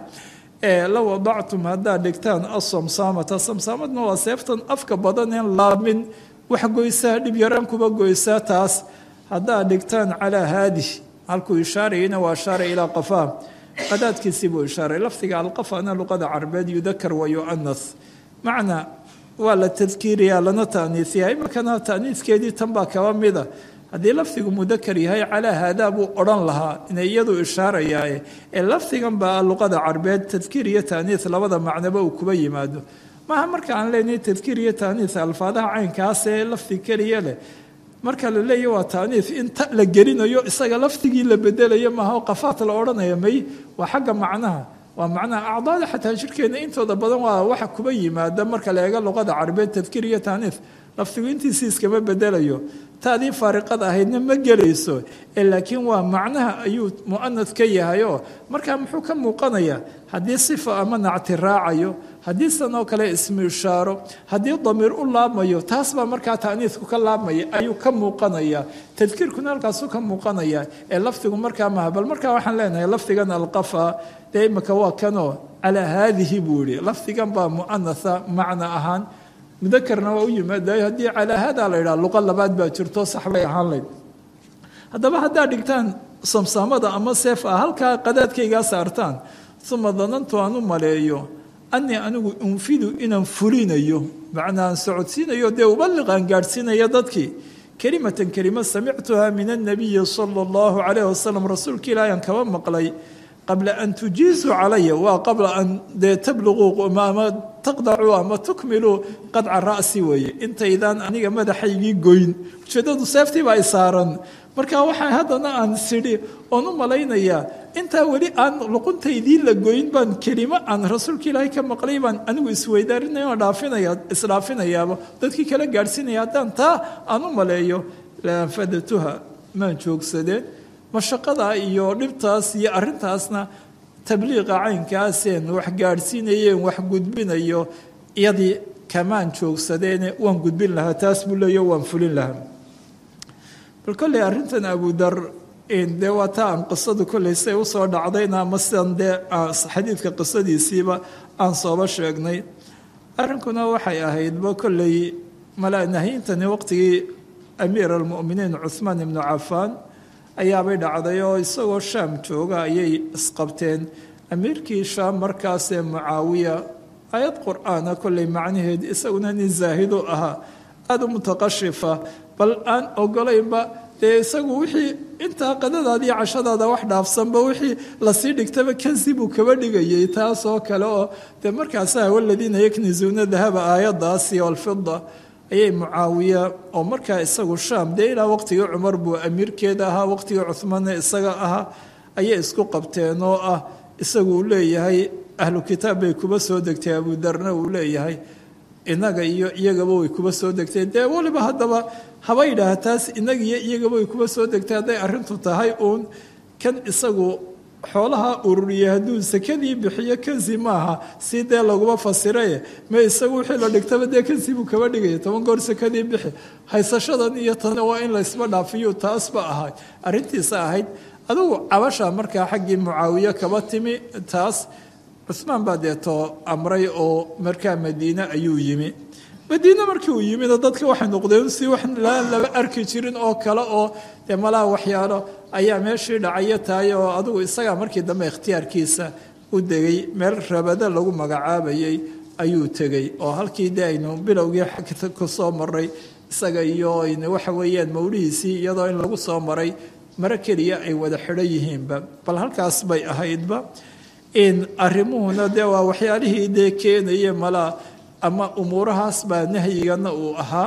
low wadactum haddaad dhigtaan asamsaamata samsaamadna waa seeftan afka badaneen laamin wax goysaa dhib yaraan kuba goysaa taas haddaad dhigtaan calaa haadih halkuu ishaarayana waa ishaaray ilaa qafaa qadaadkiisii buu ishaaray lafdiga alqafana luqada carabeed yudakar wa yu'anas macnaa waa la tadkiiriyaa lana ta'niisiyaa iminkana ta'niiskeedii tan baa kaba mida haddii lafdigu mudakar yahay calaa haadaa buu odhan lahaa inay iyadu ishaarayaaye ee lafdigan baa luqada carabeed tadkiir iyo ta'niis labada macnoba uu kuba yimaado maaha marka aan leenahay tadkiir iyo ta'niis alfaadaha caynkaasee lafdi keliya leh marka la leeyahy waa taaniif in ta la gelinayo isaga laftigii la bedelayo maaha oo qafaat la odhanaya may waa xagga macnaha waa macnaha acdaada xataa jirkeena intooda badan waa waxa kuba yimaada marka la eego luqada carabeed tadkiir iyo taaniif laftigu intiisii iskama bedelayo taadii faariqada ahaydna ma gelayso ee laakiin waa macnaha ayuu mu'anad ka yahayoo markaa muxuu ka muuqanayaa haddii sifa ama nacti raacayo haddii sanoo kale ismu ishaaro haddii damiir u laabmayo taas baa markaa ta'niisku ka laabmaya ayuu ka muuqanayaa tadkiirkuna halkaasuu ka muuqanayaa ee laftigu markaa maha bal markaa waxaan leenahay lafdigan alqafa dee imika waa kanoo calaa haadihi buu yihi lafdigan baa mu'anasa macna ahaan mudakarna waa u yimaadayo haddii calaa haadaa la yidhaha luqa labaad baa jirto sax bay ahaan layd haddaba haddaad dhigtaan samsaamada ama seef ah halkaa qadaadkaygaa saartaan uma danantu aan u maleeyo anii anigu unfidu inaan fulinayo macnaa aan socodsiinayo dee ubaliqaan gaadhsiinaya dadkii kelimatan kelima samictuhaa min annabiyi sala allahu calayh wasalam rasuulka ilaahi aan kaba maqlay qabla an tujiizuu calaya waa qabla an dee tabluguu ama taqdacuu ama tukmiluu qadca ra'si weeye intaydaan aniga madaxaygii goyn ujeeddadu seeftii baa i saaran marka waxaa haddana aan sidhi oon u malaynayaa intaa weli aan luquntaydii la goyn baan kelimo aan rasuulka ilaahay ka maqlay baan anigu isweydaarinaya oo dhaafinaya isdhaafinayaaba dadkii kala gaadhsiinaya haddaan taa aan u maleeyo laanfadatuha maan joogsadeen mashaqada iyo dhibtaas iyo arintaasna tabliiqa caynkaaseen wax gaadhsiinayeen wax gudbinayo iyadii kamaan joogsadeene waan gudbin lahaa taas buu leeyo waan fulin lahaa bal kolley arrintan abudar dee waa taa aan qisadu kolley say usoo dhacdayna ama sidan dee xadiidka qisadiisiiba aan sooba sheegnay arrinkuna waxay ahaydba kolley malanahyintani waqtigii amiir almu'miniin cuhmaan ibnu cafaan ayaabay dhacday oo isagoo shaam jooga ayay isqabteen amiirkii shaam markaasee mucaawiya aayad qur-aana kolley macnaheed isaguna nin zaahido ahaa aada u mutaqashifa bal aan ogolaynba dee isagu wixii intaa qadadaada iyo cashadaada wax dhaafsanba wixii lasii dhigtaba kansi buu kaba dhigayay taasoo kale oo dee markaasaa waladiina yaknizuuna dahaba aayaddaasi alfida ayay mucaawiya oo markaa isagu shaam dee ilaa waqtigii cumar buu amiirkeeda ahaa waqtigii cuhmaanna isaga ahaa ayay isku qabteen oo ah isagu uu leeyahay ahlu kitaab bay kuba soo degtay abudarna uu leeyahay inaga iyo iyagaba way kuba soo degteen dee waliba haddaba haba yidhaaha taas inaga iyo iyagaba way kuba soo degtay hadday arrintu tahay uun kan isagu xoolaha ururiya hadduu sakadii bixiyo kansi maaha si dee laguma fasiraye ma isagu wixii la dhigtaba dee kansi buu kaba dhigaya toban goor sakadii bixi haysashadan iyo tan waa in laysma dhaafiyo taasba ahayd arrintiisa ahayd adugu cabasha markaa xaggii mucaawiye kaba timi taas cusmaan baa deetoo amray oo markaa madiine ayuu yimi madiine markii uu yimina dadka waxay noqdeen si wax laan laba arki jirin oo kale oo dee malaha waxyaalo ayaa meeshii dhacayo tahay oo adugu isagaa markii dambe ikhtiyaarkiisa u degay meel rabada lagu magacaabayay ayuu tegey oo halkii dee aynu bilowgii ku soo maray isaga iyo waxa weeyaan mawlihiisii iyadoo in lagu soo maray maro keliya ay wada xidhan yihiinba bal halkaas bay ahaydba in arrimuhuna dee waa waxyaalihii dee keenaya malaa ama umuurahaas baa nahyigana uu ahaa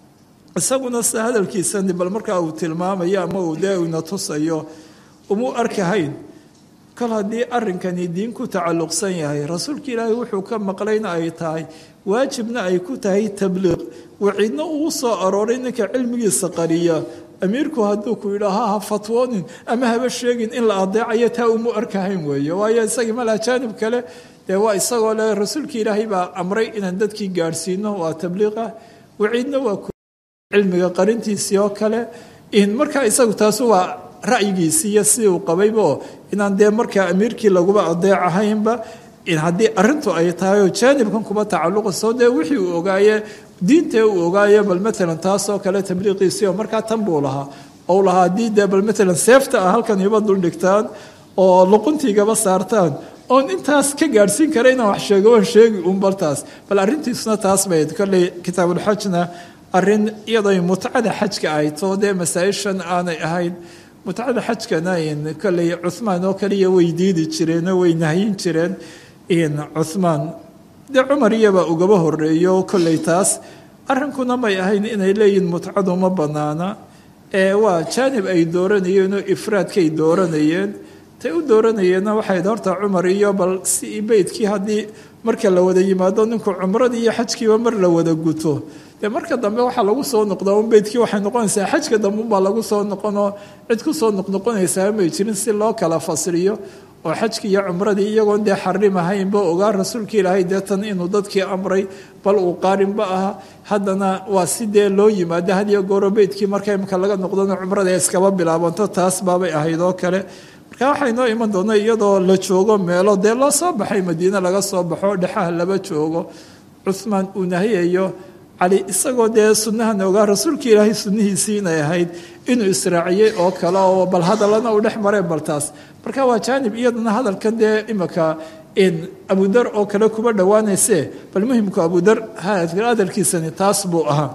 isaguna sida hadalkiisani bal markaa uu tilmaamayo ama uu dee ina tusayo umuu arkahayn kal haddii arrinkani diin ku tacalluqsan yahay rasuulka ilaahay wuxuu ka maqlayna ay tahay waajibna ay ku tahay tabliiq waciidna uu soo arooray ninka cilmigiisa qariya amiirku hadduu ku yidhaaha ha fatwoonin ama haba sheegin in la adeecayo taa umu arkahayn weeye waayo isagii malaa jaanib kale dee waa isagoo le rasuulka ilaahay baa amray inaan dadkii gaadhsiino waa tabliiqa waciidna waa cilmiga qarintiisii oo kale in markaa isagu taasu waa ra'yigiisii iyo sidii uu qabaybo inaan dee markaa amiirkii laguba adeecahaynba in haddii arrintu ay tahay oo jaanibkan kuba tacalluqayso dee wixii uu ogaaye diintee uu ogaayo bal maalan taasoo kale tabliiqiisii oo markaa tan buu lahaa ou lahaa haddii dee bal maalan seefta ah halkan iba duldhigtaan oo luquntiigaba saartaan oon intaas ka gaadhsiin kara inaan wax sheego oon sheegi un baltaas bal arrintiisuna taas bayd kolley kitaabulxajna arrin iyadoy mutcada xajka ahayd soo dee masaa-ishan aanay ahayn mutcada xajkana in kolley cuhmaan oo kaliya way diidi jireenoo way nahyin jireen in cuhmaan dee cumar iyabaa ugaba horeeyo kolley taas arrinkuna may ahayn inay leeyihin mutcadu ma bannaana ee waa jaanib ay dooranayeenoo ifraadkay dooranayeen tay u dooranayeenna waxayd horta cumar iyo bal si beydkii haddii marka la wada yimaado ninku cumradii iyo xajkiiba mar la wada guto dee marka dambe waxaa lagu soo noqdaa un beydkii waxay noqonaysaa xajka dambe unbaa lagu soo noqonoo cid ku soo noqnoqonaysaa may jirin si loo kala fasriyo oo xajkii iyo cumradii iyagoon dee xarim ahaynba ogaa rasuulka ilaahay dee tan inuu dadkii amray bal uu qaarinba aha haddana waa si dee loo yimaado hadiyo gooro beydkii marka imka laga noqdona cumrada ay iskaba bilaabanto taas baabay ahayd oo kale marka waxay noo iman doona iyadoo la joogo meelo dee loo soo baxay madiine laga soo baxo dhexaha laba joogo cuhmaan uu nahiyayo cali isagoo dee sunnahan ogaa rasuulka ilaahay sunnihiisii inay ahayd inuu israaciyey oo kale oo bal hadallana uu dhex maray bal taas marka waa jaanib iyadana hadalkan dee imika in abudar oo kale kuba dhowaanayse bal muhimku abudar hadalkiisani taas buu ahaa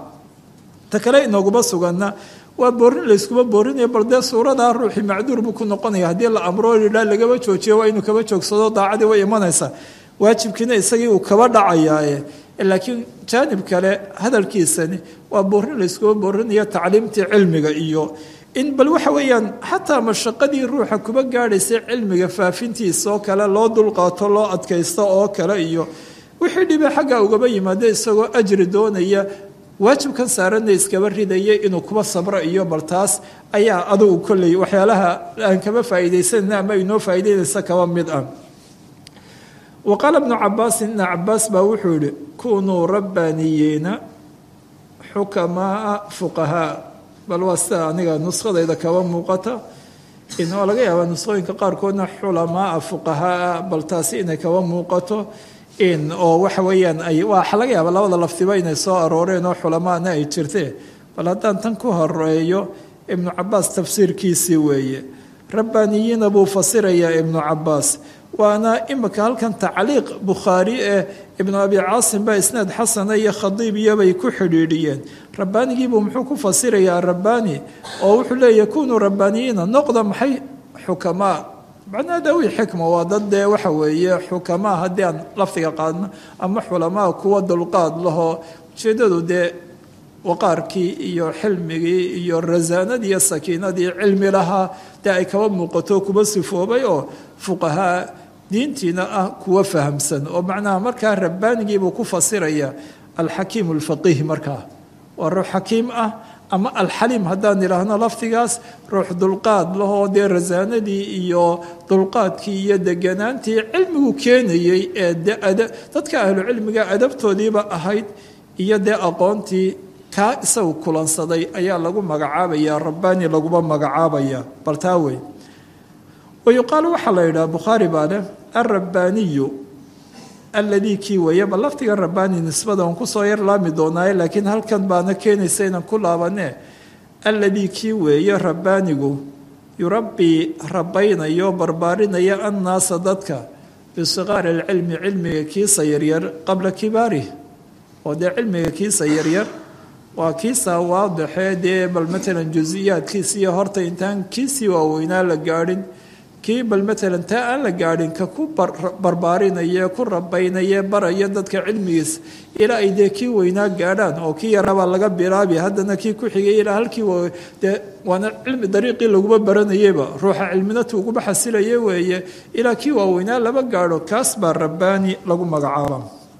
ta kale inooguma suganna waa boorin layskuma boorinaya bal dee suuradaa ruuxii macduur buu ku noqonaya haddii la amro idhaa lagaba joojiyo waa inuu kaba joogsado daacadii way imanaysaa waajibkiina isagii uu kaba dhacayaaye laakiin jaanib kale hadalkiisani waa boorin layskuma boorinaya tacliimtii cilmiga iyo in bal waxa weeyaan xataa mashaqadii ruuxa kuba gaadhaysay cilmiga faafintiisa oo kale loo dulqaato loo adkaysto oo kale iyo wixii dhibe xagga ugaba yimaado isagoo ajri doonaya waajibkan saaranna iskaba ridaya inuu kuba sabro iyo bal taas ayaa adugu kolley waxyaalaha aan kaba faa'iidaysanayna ama inoo faa'iidaynaysa kaba mid ah waqaala ibnu cabaasin ibna cabaas baa wuxuu yihi kunuu rabbaaniyiina xukamaa fuqahaa bal waa sida aniga nuskhadayda kaba muuqata inoo laga yaabaa nuskhooyinka qaarkoodna xulamaaa fuqahaa bal taasi inay kaba muuqato in oo waxa weeyaan ay waxa laga yaabaa labada laftiba inay soo arooreen oo xulamaana ay jirteen bal haddaan tan ku horeeyo ibnu cabaas tafsiirkiisii weeye rabbaaniyiina buu fasirayaa ibnu cabaas waana imika halkan tacliiq bukhaari ee ibnu abi caasim baa isnaad xasana iyo khadiib iyobay ku xidhiidhiyeen rabbaanigiibuu muxuu ku fasirayaa rabbaani oo wuxuu leeyahy kunuu rabbaaniyiina noqda maxay xukamaa macnaha dawi xikma waa dad dee waxa weeye xukamaa haddii aan lafdiga qaadno ama xulamaa kuwa dulqaad lahoo ujeeddadu dee waqaarkii iyo xilmigii iyo rasaanadii iyo sakiinadii cilmi lahaa dee ay kaba muuqato kuba sifoobay oo fuqahaa diintiina ah kuwa fahamsan oo macnaha markaa rabbaanigiibuu ku fasiraya alxakiim alfaqiih markaa waa ruux xakiim ah ama alxaliim haddaan idhaahno lafdigaas ruux dulqaad lahoo dee rasaanadii iyo dulqaadkii iyo deganaantii cilmigu keenayey ee dadka ahlu cilmiga adabtoodiiba ahayd iyo dee aqoontii kaa isagu kulansaday ayaa lagu magacaabaya rabbaani laguma magacaabaya bal taa wey wayuqaalu waxaa la yidhaha bukhaari baa leh alrabbaaniyu alladii kii weeye bal laftiga rabbaani nisbada aan kusoo yar laami doonaaye laakiin halkan baana keenaysa inaan ku laabane alladii kii weeye rabbaanigu yurabbii rabbaynayo barbaarinaya annaasa dadka bisiqaari alcilmi cilmiga kiisa yaryar qabla kibaarih oo dee cilmiga kiisa yaryar waa kiisaa waadixee dee bal matalan jusiyaadkiisiiyo horta intaan kiisii waaweynaa la gaadhin kii bal matalan taa aan la gaadhin ka ku barbaarinaya ku rabaynaya baraya dadka cilmigiisa ilaa ay dee kii weynaa gaadhaan oo kii yarabaa laga bilaabi haddana kii ku xigay ilaa halkii dee waana cilmi dariiqii laguma baranayeba ruuxa cilminatu uguba xasilaya weeye ilaa kii waaweynaa laba gaadho kaas baa rabbaani lagu magacaaba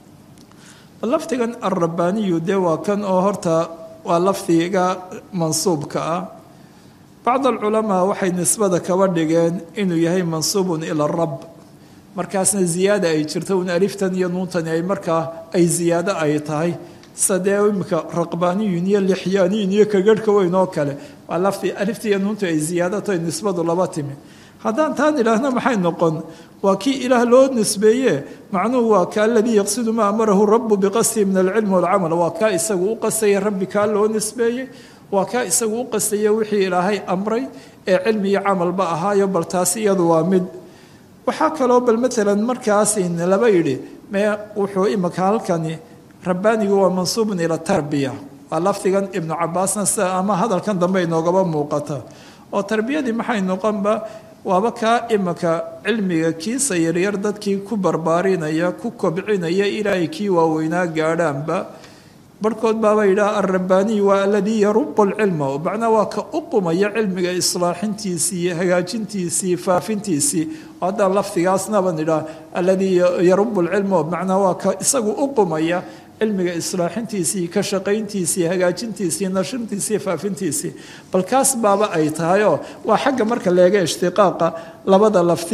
lafdigan alrabbaaniyu dee waa kan oo horta waa lafdiga mansuubka ah bacd alculamaa waxay nisbada kaba dhigeen inuu yahay mansuubun ila rab markaasna ziyaada ay jirto un aliftan iyo nuuntani ay markaa ay ziyaado ay tahay sadee imika raqbaaniyun iyo lixyaaniyun iyo kagarhka weyn oo kale waa lafdi alifta iyo nuunta ay ziyaado tahay nisbadu laba timi haddaan taan idhaahna maxay noqon waa kii ilaah loo nisbeeye macnuhu waa ka aladii yaqsidu maa amarahu rabu biqasdihi min alcilmi walcamal waa kaa isagu u qasaya rabbi kaa loo nisbeeyey waa kaa isagu u qasaya wixii ilaahay amray ee cilmi iyo camalba ahaayo bal taasi iyadu waa mid waxaa kaloo bal matalan markaas laba yidhi mee wuxuu imika halkani rabbaanigu waa mansuubun ila tarbiya waa lafdigan ibnu cabaasna sida ama hadalkan dambe inoogaba muuqata oo tarbiyadii maxay noqonba waaba kaa imika cilmiga kiisa yaryar dadkii ku barbaarinaya ku kobcinaya ilaahay kii waaweynaa gaadhaanba barhkood baaba yidhaha alrabbaaniy waa aladii yarubu alcilma macnaa waa ka u qumaya cilmiga islaaxintiisii hagaajintiisii faafintiisii haddaan lafdigaasnaban idhaha aladii yarubu alcilma macnaa waa ka isagu u qumaya cilmiga islaaxintiisii ka shaqayntiisii hagaajintiisii nashintiisii faafintiisii bal kaas baaba ay tahayoo waa xagga marka leega ishtiqaaqa labada lafdi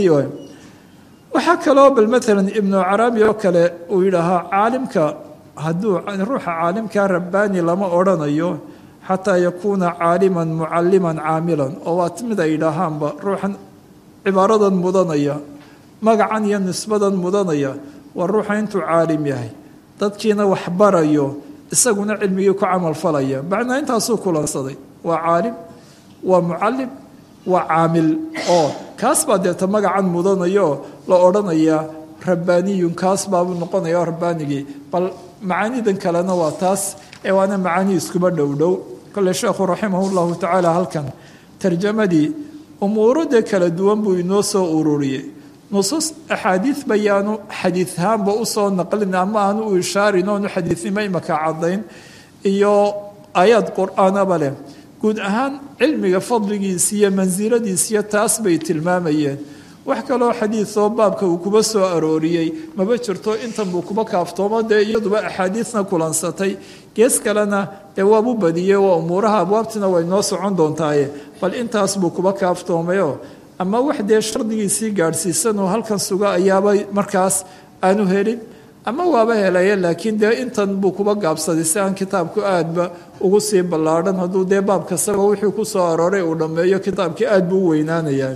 waxaa kaloo bal matalan ibnu carabi oo kale uu yidhaahaa caalimka hadduu ruuxa caalimkaa rabbaani lama odhanayo xataa yakuuna caaliman mucalliman caamilan oo waa mid ay yidhaahaanba ruuxan cibaaradan mudanaya magacan iyo nisbadan mudanaya waa ruuxa intuu caalim yahay dadkiina wax barayo isaguna cilmigii ku camal falaya macnaa intaasuu kulansaday waa caalim waa mucallim waa caamil oo kaas baa deeta magacan mudanayo la odhanayaa rabbaaniyun kaas baabuu noqonaya rabbaanigii bal macaanidan kalena waa taas ee waana macaani iskuba dhowdhow kole sheekhu raximah llahu tacaala halkan tarjamadii umuurada kala duwan buu inoo soo ururiyey nusuus axaadiid bayaanu xadiiahaanba usoo naqlin ama aanu u ishaarin oonu xadiidnimo imaka cadayn iyo aayaad qur-aanaba leh guud ahaan cilmiga fadligiisa iyo mansiladiisiyo taas bay tilmaamayeen wax kaloo xadiidoo baabka uu kuba soo arooriyey maba jirto intan buu kuba kaaftoomo dee iyaduba axaadiidna kulansatay gees kalena dee waabu badiyey waa umuuraha abwaabtina way noo socon doontaaye bal intaas buu kuba kaaftoomayo ama wax dee shardigiisii gaadhsiisanoo halkan suga ayaaba markaas aanu helin ama waaba helaya laakiin dee intan buu kuba gaabsaday si aan kitaabku aadba ugu sii ballaadhan hadduu dee baab kastaba wixii ku soo arooray uu dhammeeyo kitaabkii aad buu u weynaanayaa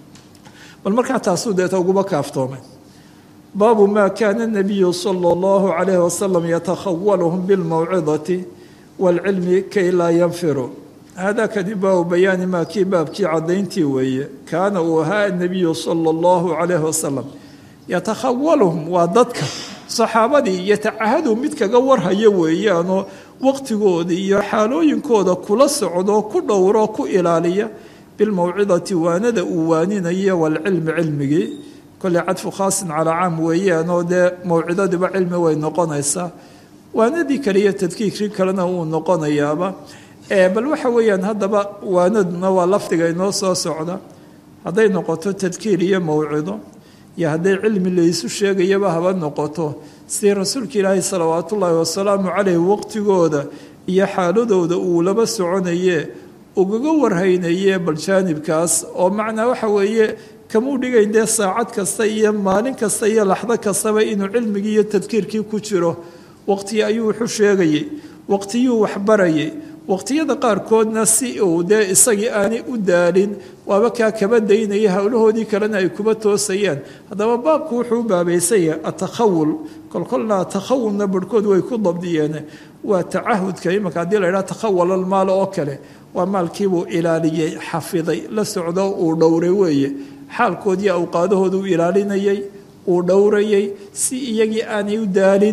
bal markaa taasuu deeta uguba kaaftoomay baabu maa kaana nabiyu sala allahu calayhi wasalam yatakhawaluhum bilmawcidati waalcilmi kay laa yanfiru hada kadib baabu bayaani maa kii baabkii caddayntii weeye kaana uu ahaa nabiyu sala allahu calayhi wasalam yatakhawaluhum waa dadka saxaabadii yatacahadu mid kaga warhaya weeyaanoo waqtigooda iyo xaalooyinkooda kula socdo ku dhowro ku ilaaliya bilmawcidati waanada uu waaninaya waalcilmi cilmigii kolley cadfu khaasin calaa caam weeyaanoo dee mawcidadiba cilmi way noqonaysaa waanadii kaliya tadkiirkii kalena uu noqonayaaba bal waxa weeyaan haddaba waanaduna waa lafdiga inoo soo socda hadday noqoto tadkiir iyo mawcido iyo hadday cilmi laysu sheegayaba haba noqoto si rasuulka ilaahi salawaatu ullaahi wasalaamu caleyh waqtigooda iyo xaaladooda uu laba soconaye ugaga warhaynaye bal jaanibkaas oo macnaa waxa weeye kamuu dhigayn dee saacad kasta iyo maalin kasta iyo laxdo kastaba inuu cilmigii iyo tadkiirkii ku jiro waqti ayuu wuxu sheegayey waqtiyuu waxbarayay waqtiyada qaarkoodna si uu dee isagii aanay u daalin waaba kaa kaba daynaya howlahoodii kalena ay kuba toosayaan haddaba baabku wuxuu u baabaysanya atakhawul kolkolna atakhawulna barhkood way ku dabdiyeen waa tacahudka imanka haddii la idhaha takhawal almaal oo kale waa maalkiibuu ilaaliyey xafiday la socdo uu dhowray weeye xaalkoodii awqaadahooda u ilaalinayay uu dhowrayay si iyagii aanay u daalin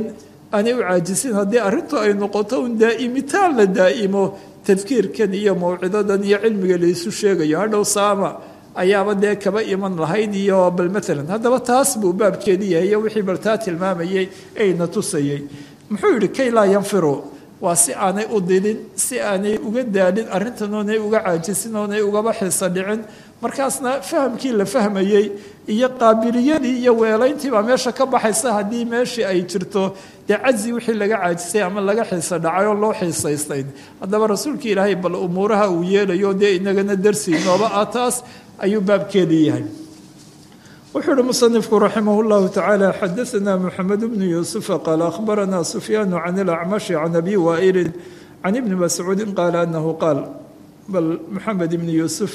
aanay u caajisin haddii arrintu ay noqoto un daa'imitaan la daa'imo tadkiirkan iyo mawcidadan iyo cilmiga laysu sheegayo hadhow saama ayaaba dee kaba iman lahayd iyo bal maalan haddaba taas buu baabkeedi yahay iyo wixii bal taa tilmaamayey ayna tusayey muxuu yidhi kay laa yanfiru waa si aanay u didin si aanay uga daalin arrintan oonay uga caajisin oonay ugaba xiisa dhicin markaasna fahamkii la fahmayey iyo qaabiliyadii iyo weelayntii baa meesha ka baxaysa haddii meeshii ay jirto dee cazi wixii laga caajisay ama laga xiisa dhacay oo loo xiisaystayn haddaba rasuulka ilaahay bal umuuraha uu yeelayo dee inagana darsi nooba ah taas ayuu baabkeedii yahay wuxuu uhi musanifku raximah اllahu tacaala xadaثana moxamed bnu yuusufa qaala akhbarana sufyaanu can ilacmashi can abi waa'ilin can ibni mascuudin qaala anahu qaal bal moxamed ibni yuusuf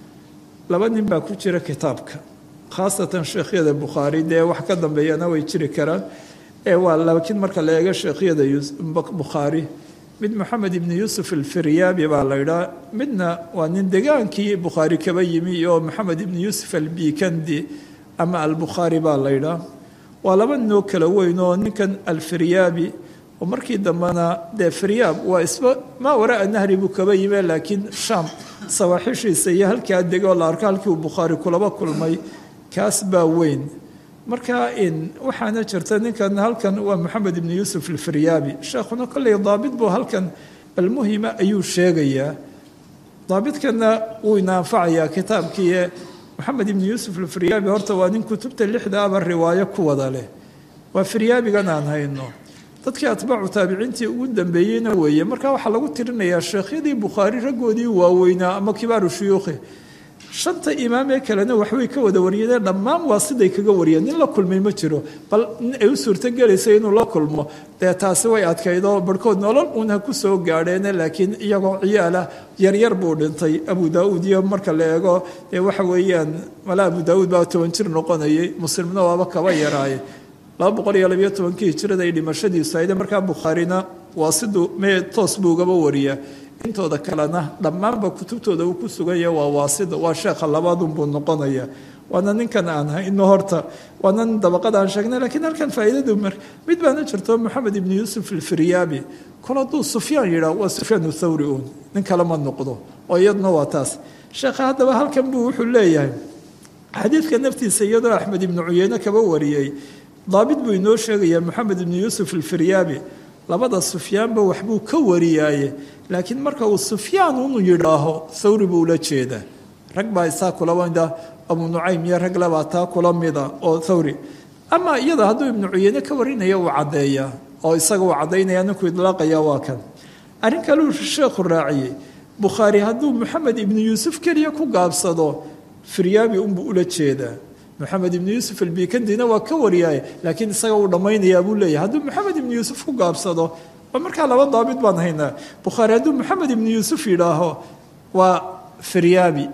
laba nin baa ku jira kitaabka khaasatan sheekhyada bukhaari dee wax ka dambeeyana way jiri karaan ee waa laakiin marka la eego sheekhyada bukhaari mid moxamed ibni yuusuf alfiryaabi baa la ydhaa midna waa nin degaankii bukhaari kaba yimi oo moxamed ibni yuusuf albikandi ama albukhaari baa la ydhaa waa laba ninoo kala weyn oo ninkan alfiryaabi oo markii dambena dee firyaab waa isba maa waraa nahri buu kaba yime laakiin shaam sawaaxishiisa iyo halkaa dega oo la arko halkii uu bukhaari kulaba kulmay kaas baa weyn marka in waxaana jirta ninkan halkan waa moxamed ibni yuusuf alfiryaabi sheekhuna kolley daabit buu halkan almuhima ayuu sheegayaa daabitkanna wuu ina anfacayaa kitaabkii moxamed ibni yuusuf alfiryaabi horta waa nin kutubta lixda aba riwaayo ku wada leh waa firyaabigan aan hayno dadkii atbaacu taabiciintii ugu dambeeyeyna weeye marka waxaa lagu tirinayaa sheekhyadii bukhaari raggoodii waaweynaa ama kibaaru shuyuukhi shanta imaam ee kalena waxbay ka wada wariyeen dhammaan waa siday kaga wariyeen nin la kulmay ma jiro bal nin ay u suurtogelaysay inuu la kulmo dee taasi way adkaydoo barhkood nolol uuna ku soo gaadheene laakiin iyagoo ciyaala yaryar buu dhintay abu daauud iyo marka la eego dee waxa weeyaan mala abu daauud baa toban jir noqonayay muslimna waaba kaba yaraaye laba boqol iyo labayo tobankii hijirada ay dhimashadiisu ayde markaa bukhaarina waa siduu mee toos buu ugaba wariyaa intooda kalena dhammaanba kutubtooda uu ku suganya waa waasida waa sheekha labaadunbuu noqonaya waana ninkan aan hayno horta waana nin dabaqada aan sheegnay lakiin halkan faa'iidadu mar mid baana jirto moxamed ibni yuusuf alfiryaabi kol hadduu sufyaan yidhaah waa sufyaan thawri uun nin kale ma noqdo oo iyaduna waa taas sheekha haddaba halkan buu wuxuu leeyahay xadiidka naftiisa iyadoo axmed ibnu cuyeyne kaba wariyey daabit buu inoo sheegayaa moxamed ibni yuusuf alfiryaabi labada sufyaanba waxbuu ka wariyaaye laakiin marka uu sufyaan unu yidhaaho thawri buu ula jeedaa rag baa isaa kulaba mida abu nucaym iyo rag labaa taa kula mida oo thawri ama iyada hadduu ibnu cuyeyne ka warinaya uu caddeeyaa oo isaga uu caddaynaya ninkuu idlaaqaya waa kan arrin kaleu sheekhu raaciyey bukhaari hadduu moxamed ibnu yuusuf keliya ku gaabsado firyaabi unbuu ula jeedaa moxamed ibni yuusuf albikandina waa ka wariyaaye laakiin isaga uu dhammaynayaa buu leeyahay hadduu moxamed ibni yuusuf ku gaabsado waa markaa laba daabit baan haynaa bukhaari hadduu moxamed ibni yuusuf yidhaaho waa firyaabi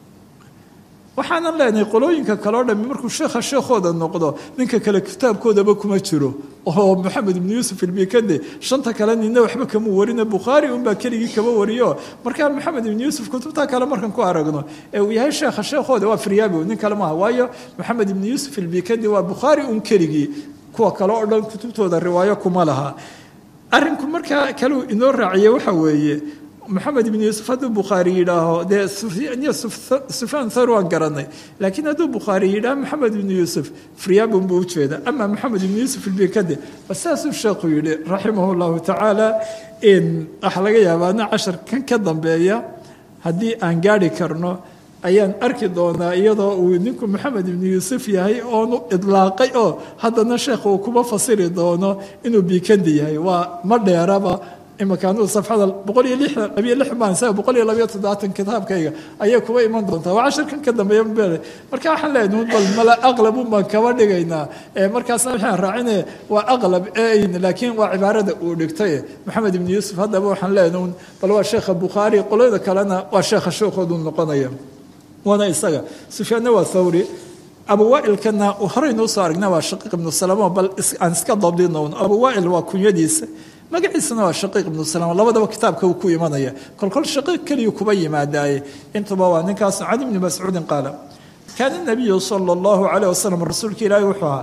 waxaanan leenahay qolooyinka kale o dhami markuu sheekha sheekhooda noqdo ninka kale kitaabkoodaba kuma jiro oo moxamed ibni yuusuf albikande shanta kale nina waxba kama warina bukhaari unbaa keligii kaba wariyo markaa moxamed ibni yuusuf kutubta kale markan ku aragno ee uu yahay sheekha sheekhooda waa firyaabi nin kale maaha waayo moxamed ibni yuusuf albikande waa bukhaari un keligii kuwa kale oo dhan kutubtooda riwaayo kuma laha arrinku markaa kaleu inoo raaciye waxa weeye moxamed ibni yuusuf hadduu bukhaari yidhaaho dee sufyaan thawri waan garanay laakiin hadduu bukhaari yidhaaho moxamed ibni yuusuf firyaabun buu ujeeda ama moxamed ibni yuusuf albikande ba saasuu sheekhu yidhi raximah llahu tacaala in waxa laga yaabaana cashar kan ka dambeeya haddii aan gaari karno ayaan arki doonaa iyadoo uu ninku moxamed ibni yuusuf yahay oonu idlaaqay oo haddana sheekh uu kuma fasiri doono inuu bikandi yahay waa ma dheeraba imakaanuu safxada boqol iyo lix labiyo lix baan isaga boqol iyo labiyo toddobaatan kitaabkayga ayay kuba iman doontaa waa cashirkan ka dambeeya mabele marka waxaan leenahay bal mala aqlabun baan kaba dhigaynaa ee markaasna waxaan raacinaya waa aqlab ee laakiin waa cibaarada uu dhigtay moxamed ibni yuusuf haddaba waxaan leenahay bal waa sheekha bukhaari qolada kalena waa sheekha sheekhoodu noqonaya waana isaga sufyaanna waa thawri abu waailkana horeynu usoo aragnaa waa shaqiiq ibnu salamo bal aan iska dabdino abu waail waa kunyadiisa magaciisana waa shaqiiq ibnu salama labadaba kitaabka uu ku imanaya kolkol shaqiiq keliyu kuba yimaadaaye intuba waa ninkaas can ibni mascuudin qaala kaana nabiyu sala allahu calayh wasalam rasuulka ilaahi wuxuu ahaa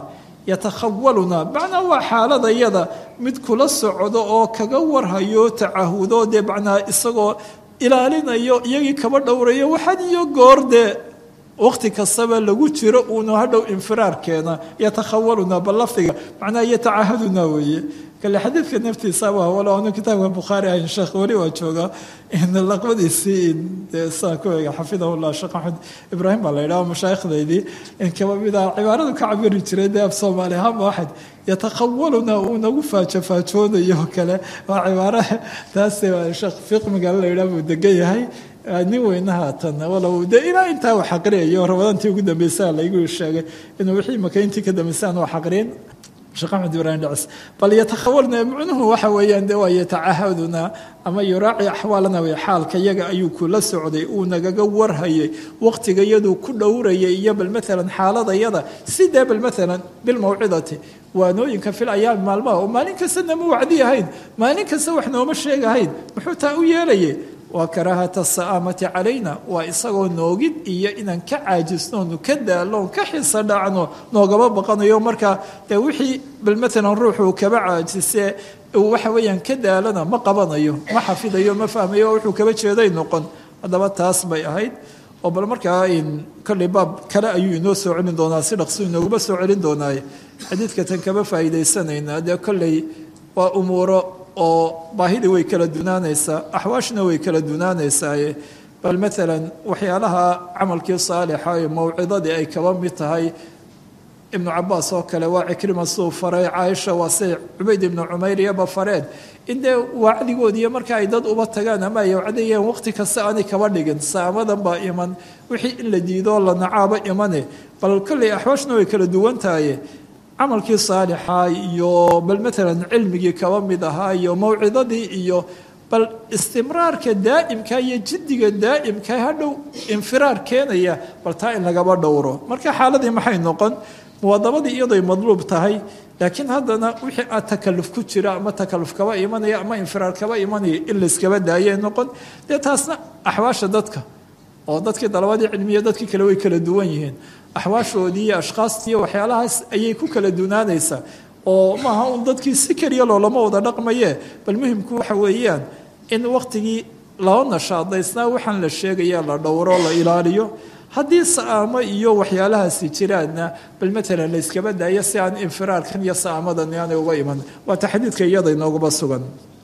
yatakhawaluna macnaa waa xaalada yada mid kula socdo oo kaga warhayo tacahudo dee macnaa isagoo ilaalinayo iyagii kaba dhowrayo waxaad iyo goor dee waqti kastaba lagu jiro uuna hadhow infiraarkeena yatakhawaluna bal lafdiga macnaa yatacahaduna weeye kale xadiidka naftiisa waa wala anu kitaabka bukhaari ahayn sheekh weli waa joogaa in laqbadiisii saa ku eega xafidahullah sheekh axmed ibraahim baa la yidhaha mashaayikhdaydii in kaba mida cibaaradu ka cabiri jiray dee af soomaali ahaanba waxayd yatakhawaluna uu nagu faajafaajoonayoo kale waa cibaara taas sheekh fiqmiga la yidhaha buu degan yahay nin weynaha tan walow dee ilaa intaa wax aqriyayo rabadaantii ugu dambaysaa laygu sheegay inuu wixii makayntii ka dambaysaan wax aqriyin sheekh axmed ibraahim dhacis bal yatakhawalna macnuhu waxa weeyaan dee waa yatacahaduna ama yuraaci axwaalana way xaalka iyaga ayuu kula socday uu nagaga warhayay waqtiga iyaduu ku dhowrayay iyo bal maalan xaalada yada sidee bal maalan bilmawcidati waanooyinka fil ayaam maalmaha oo maalin kastana ma wacdi ahayn maalin kasta wax nooma sheegahayn muxuu taa u yeelayay waa karaahata asa'aamati calayna waa isagoo noogid iyo inaan ka caajisnoonu ka daalloon ka xiso dhacno noogaba baqanayo markaa dee wixii bal maalan ruuxuu kaba caajisee waxa weeyaan ka daalana ma qabanayo ma xafidayo ma fahmayo wuxuu kaba jeeday noqon haddaba taas bay ahayd oo bal markaa kolley baab kale ayuu inoo soo celin doonaa si dhaqso inooguma soo celin doonaaye xadiidka tan kaba faa'iidaysanaynaa dee kolley waa umuuro oo baahidii way kala dunaanaysaa axwaashna way kala dunaanaysaaye bal maalan waxyaalaha camalkii saalixa iyo mawcidadii ay kaba mid tahay ibnu cabaas oo kale waa cikrima suu faray caaisha waa say cubayd ibnu cumayr iyoba fareen in dee wacdigoodiiyo marka ay dad uba tagaan ama ay wacdayeen waqti kasta aanay kaba dhigin saamadan baa iman wixii in la diidoo la nacaaba imane bal kolley axwaashna way kala duwan tahaye camalkii saalixa iyo bal maalan cilmigii kaba mid ahaa iyo mawcidadii iyo bal istimraarka daa'imka iyo jiddiga daa'imka hadhow infiraar keenaya bal taa in lagaba dhowro marka xaaladii maxay noqon muwaadabadii iyadoy madluub tahay laakiin haddana wixii aad takaluf ku jira ama takaluf kaba imanaya ama infiraar kaba imanaya in layskaba daayay noqon dee taasna axwaasha dadka oo dadkii dalabadii cilmiya dadkii kale way kala duwan yihiin axwaashoodii iyo ashkhaastii iyo waxyaalahaas ayay ku kala dunaanaysaa oo maaha un dadkii si keliya loolama wada dhaqmaye bal muhimku waxa weeyaan in waqtigii loo nashaadaysnaa waxaan la sheegaya la dhowro la ilaaliyo haddii sa'aamo iyo waxyaalahaasi jiraanna bal maalan la yskaba daayo si aan infiraarkan iyo sa'aamadan aanay uga iman waa taxdiidka iyada inoogaba sugan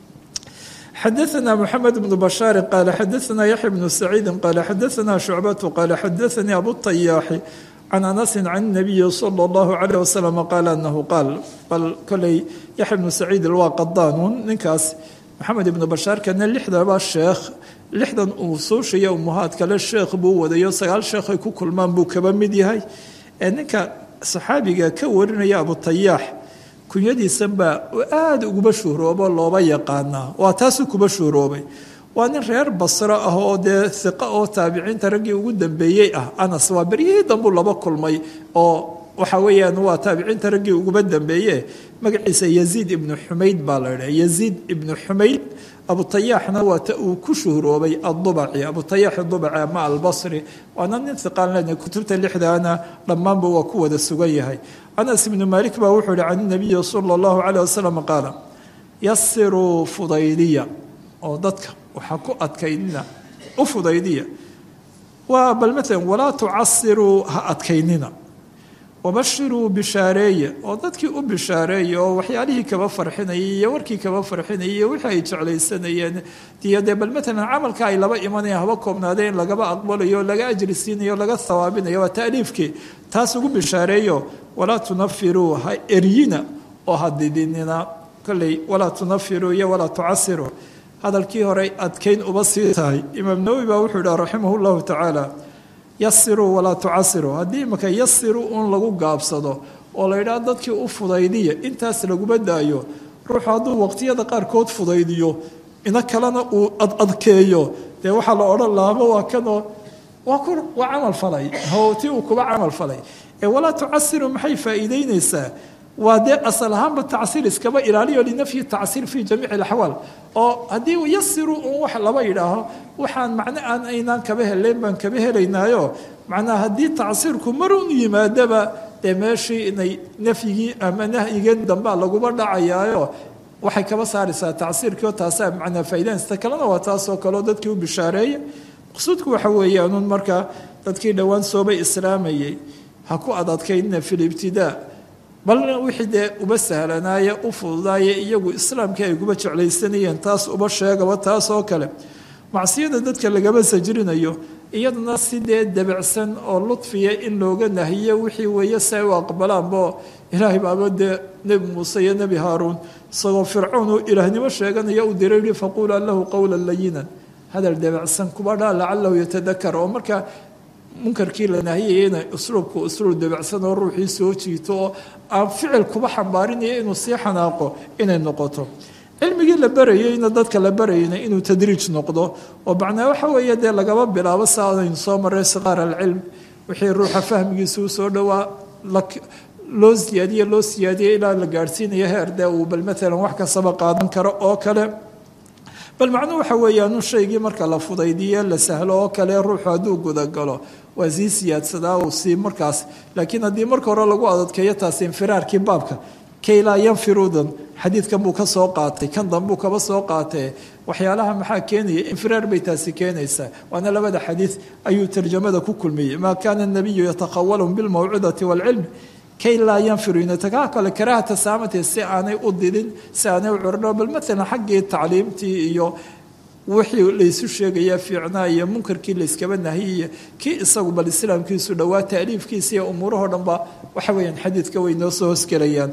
xadaثna mحamed بن bشhاar qال xadaثna yaحya بن سacيidi qال xadaثna شhucbaة qال xadaثnii abu الطyaaxi can أنس can النabiyi slى الlaه عليه وsلم qaal anahu qaal bal koley yaحya بن سacيid waa qadaanun ninkaas maxamed ibnu bashaarkana lixdaba sheekh lixdan usuushiya umuhaad kale sheekh buu wadayo sagaal sheekh ay ku kulmaan buu kaba mid yahay ee ninka saxaabiga ka warinaya abutayaax kunyadiisan baa aada uguba shuhroobo looba yaqaanaa waa taasuu kuba shuhroobay waa nin reer basro ah oo dee hiqo oo taabiciinta raggii ugu dambeeyey ah anas waa beryihii dambuu laba kulmay oo waxa weeyaan waa taabiciinta raggii uguba dambeeye magaciisa yaziid ibnu xumayd baa la idhaha yaziid ibnu xumayd abutayaaxna waa ta uu ku shuhroobay adubaci abutayaax adubaci ama albasri waana nin hiqaan lena kutubta lixdaana dhammaanba waa ku wada sugan yahay anas ibnu maalik baa wuxuu yihi can nabiyi sala allahu calayh wasalam qaala yasiruu fudaydiya oo dadka waxaa ku adkaynina u fudaydiya waa bal maalan walaa tucasiruu ha adkaynina wabashiruu bishaareeye oo dadkii u bishaareeye oo waxyaalihii kaba farxinayay iyo warkii kaba farxinayay iyo wixii ay jeclaysanayeen iyo dee bal maalan camalka ay laba imanayaan haba koobnaadee in lagaba aqbalayo o laga ajri siinayo o laga hawaabinayo waa taaliifkii taas ugu bishaareeyo walaa tunafiruu ha eryina oo ha didinina kolley walaa tunafiruu iyo walaa tucasiruu hadalkii horey adkayn uba sii tahay imaam nawowi baa wuxuu yidhaha raximah llahu tacaala yasiruu walaa tucasiruu haddii imaka yasiruu un lagu gaabsado oo la yidhaha dadkii u fudaydiya intaas laguma daayo ruuxu hadduu waqtiyada qaarkood fudaydiyo ina kalena uu adadkeeyo dee waxaa la odhan lahaaba waa kanoo waa ku waa camal falay howti uu kuba camal falay ee walaa tucasiruu maxay faa'iideynaysaa waa dee asal ahaanba tacsiir iskaba ilaaliyo linafyi tacsiir fii jamiici alaxwaal oo haddii yasiru un wax laba yidhaaho waxaan macno aan aynaan kaba helayn baan kaba helaynaayo macnaha haddii tacsiirku marun yimaadaba dee meeshii inay nafyigii ama nahyigan dambea laguma dhacayaayo waxay kaba saaraysaa tacsiirkii oo taasaa macnaa faa'idaynsta kalena waa taasoo kaleo dadkii u bishaareeya maqsuudku waxa weeyaanuun markaa dadkii dhowaan soobay islaamayay ha ku adadkaynina fi libtidaa bal wixii dee uba sahlanaaya u fududaaya iyagu islaamkii ay kuba jeclaysanayeen taas uba sheegaba taas oo kale macsiyada dadka lagaba sajrinayo iyaduna si dee dabicsan oo ludfiya in looga nahiyo wixii weeye si ay u aqbalaanbo ilaahay baaba dee nebi muuse iyo nebi haaruun isagoo fircoon uu ilaahnimo sheeganaya u diray yihi faquulaa lahu qowla layinan hadal dabicsan kuba dhaa lacalahu yatadakar oo marka munkarkii la nahiyayena usluubku usluub dabicsan oo ruuxii soo jiito oo aan ficil kuba xambaarinaya inuu sii xanaaqo inay noqoto cilmigii la barayeyna dadka la barayeyna inuu tadriij noqdo oo macnaa waxa weeye dee lagaba bilaabo saadaynu soo maray siqaar alcilm wixii ruuxa fahmigiisa u soo dhowaa loo siyaadiye loo siyaadiye ilaa la gaadhsiinayo heer dee uu bal maalan wax kastaba qaadan karo oo kale bal macnuu waxa weeyaanu shaygii marka la fudaydiye la sahlo oo kale ruuxu hadduu gudagalo waa sii siyaadsadaa uu sii markaas laakiin haddii marka hore lagu adadkeeyo taasi infiraarkii baabka kaylaa yanfiruudan xadiidkan buu ka soo qaatay kan dambuu kaba soo qaatay waxyaalaha maxaa keenaya infiraar bay taasi keenaysaa waana labada xadiid ayuu tarjamada ku kulmiyey maa kaana nabiyu yatakhawalhum bilmawcidati waalcilmi kay laa yanfiru inatakaa kale karaahata saamate si aanay u didin si aanay u curno bal maalan xaggii tacliimtii iyo wixii laysu sheegayaa fiicnaa iyo munkarkii layskaba nahiyiyo kii isagu bal islaamkiisu dhowaa taaliifkiisa iyo umuurahoo dhanba waxa weeyaan xadiidka way noo soo hosgelayaan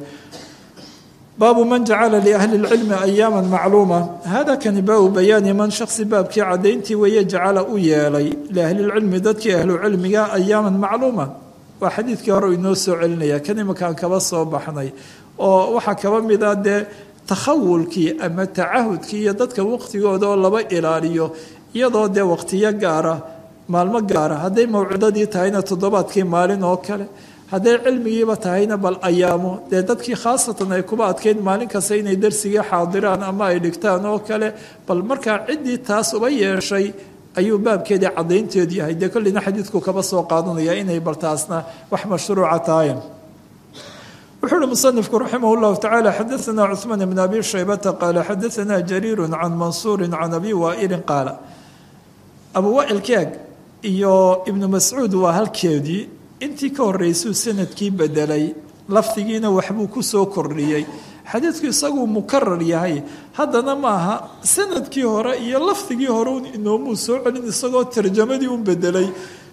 baabu man jacala liahli lcilmi ayaama macluuma hada kani baabu bayaani man shaksi baabkii cadayntii weeye jacala u yeelay liahli lcilmi dadkii ahlu cilmiga ayaaman macluuma waa xadiidkii hore inoo soo celinaya kan imakaan kaba soo baxnay oo waxaa kaba mida dee takhawulkii ama tacahudkii iyo dadka waqtigooda oo laba ilaaliyo iyadoo dee waqtiyo gaara maalmo gaara hadday mawcidadii tahayna toddobaadkii maalin oo kale hadday cilmigiiba tahayna bal ayaamo dee dadkii khaasatan ay kuba adkeyn maalin kasta inay darsigii xaadiraan ama ay dhigtaan oo kale bal markaa ciddii taas uba yeeshay ayuu baabkeedii cadaynteedu yahay dee kolleyna xadiidku kaba soo qaadanaya inay bal taasna wax mashruuca tahayn wuxuu uhi musanifku raximah llahu tacaala xadaanaa cuثmaan bn abi shaybata qaala xadaanaa jariiru can mansuuri can abi waailin qaala abu waail keeg iyo ibnu mascuud waa halkeedii intii ka horeysuu sanadkii bedelay lafdigiina waxbuu ku soo kordhiyey xadiidku isaguu mukarar yahay haddana maaha sanadkii hore iyo lafdigii hore inoomuu soo celin isagoo tarjamadii u bedelay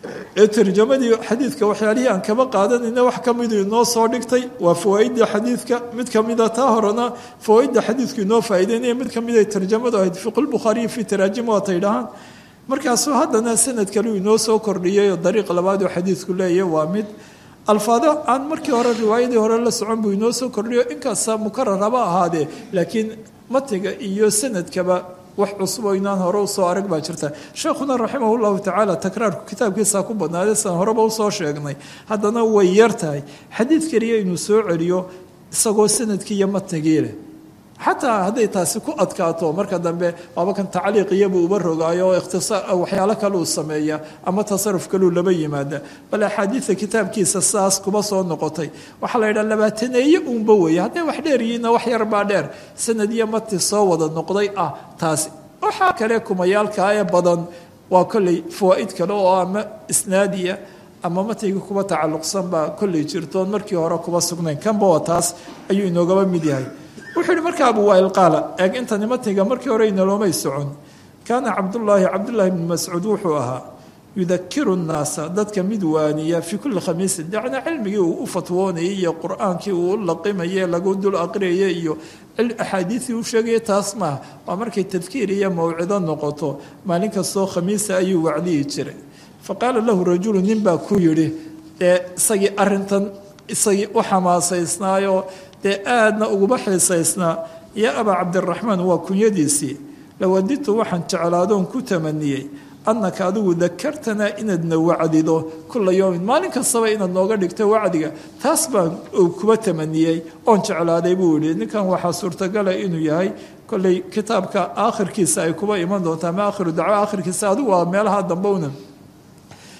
ee tarjamadii xadiidka waxyaalihii aan kaba qaadanayna wax ka midu inoo soo dhigtay waa fawaaidda xadiidka mid kamida taa horena fawaaidda xadiidku inoo faa'ideynaya mid kamida tarjamadu ahayd fiqulbukhaariyi fii taraajim waatay dhahaan markaasuu haddana sanad kale inoo soo kordhiyay oo dariiq labaad oo xadiidku leeyahy waa mid alfaado aan markii hore riwaayadii hore la socon buu inoo soo kordhiyo inkasta mukarar haba ahaadee laakiin matiga iyo sanadkaba wax cusub oo inaan hore usoo arag baa jirta sheekhuna raximah llahu tacaala takraarku kitaabkiisa ku badnaaday sidaan horeba usoo sheegnay haddana way yar tahay xadiid keliya inuu soo celiyo isagoo sanadkii iyo matnigii leh xataa hadday taasi ku adkaato marka dambe waaba kan tacliiqiyabuu uba rogaayo oo ikhtisaar waxyaalo kale uu sameeya ama tasaruf kaleu laba yimaada bal axaadiida kitaabkiisa saas kuba soo noqotay waxaa la yidhaha labaataneeye uunba weeye hadday wax dheer yihiinna wax yarbaa dheer sanad iyo mati soo wada noqday ah taasi waxaa kale kumayaalkaa ee badan waa kolley fawaa'id kale oo ama isnaadiya ama matiga kuba tacalluqsan baa kolley jirtoon markii hore kuba sugnayn kanba waa taas ayuu inoogaba mid yahay wuxuu yihi marka abu waail qaala eeg intani matniga markii hore inaloomay socon kaana cabdullaahi cabdullaahi bni mascuud wuxuu ahaa yudakiru nnaasa dadka mid waaniya fii kulli khamiisin dacna cilmigii uu u fatwoonayay iyo qur-aankii uu u laqimaye lagu dul aqriyaya iyo axaadiisii u sheegaya taas maaha waa markay tadkiir iyo mawcido noqoto maalin kastoo khamiisa ayuu wacdiyi jiray faqaala lahu rajulu nin baa ku yidhi ee isagii arintan isagii u xamaasaysnaayo dee aadna uguba xiisaysnaa yaa abaa cabdiraxmaan waa kunyadiisii lawadidtu waxaan jeclaadoon ku tamaniyey annaka adigu dakartanaa inaadna wacdido kula yowmin maalin kastaba inaad nooga dhigto wacdiga taas baan kuba tamaniyey oon jeclaaday buu yihi ninkan waxaa suurtagala inuu yahay kolley kitaabka aakhirkiisa ay kuba iman doontaa ma aakhiru dacwo aakhirkiisa adigu waa meelaha dambowna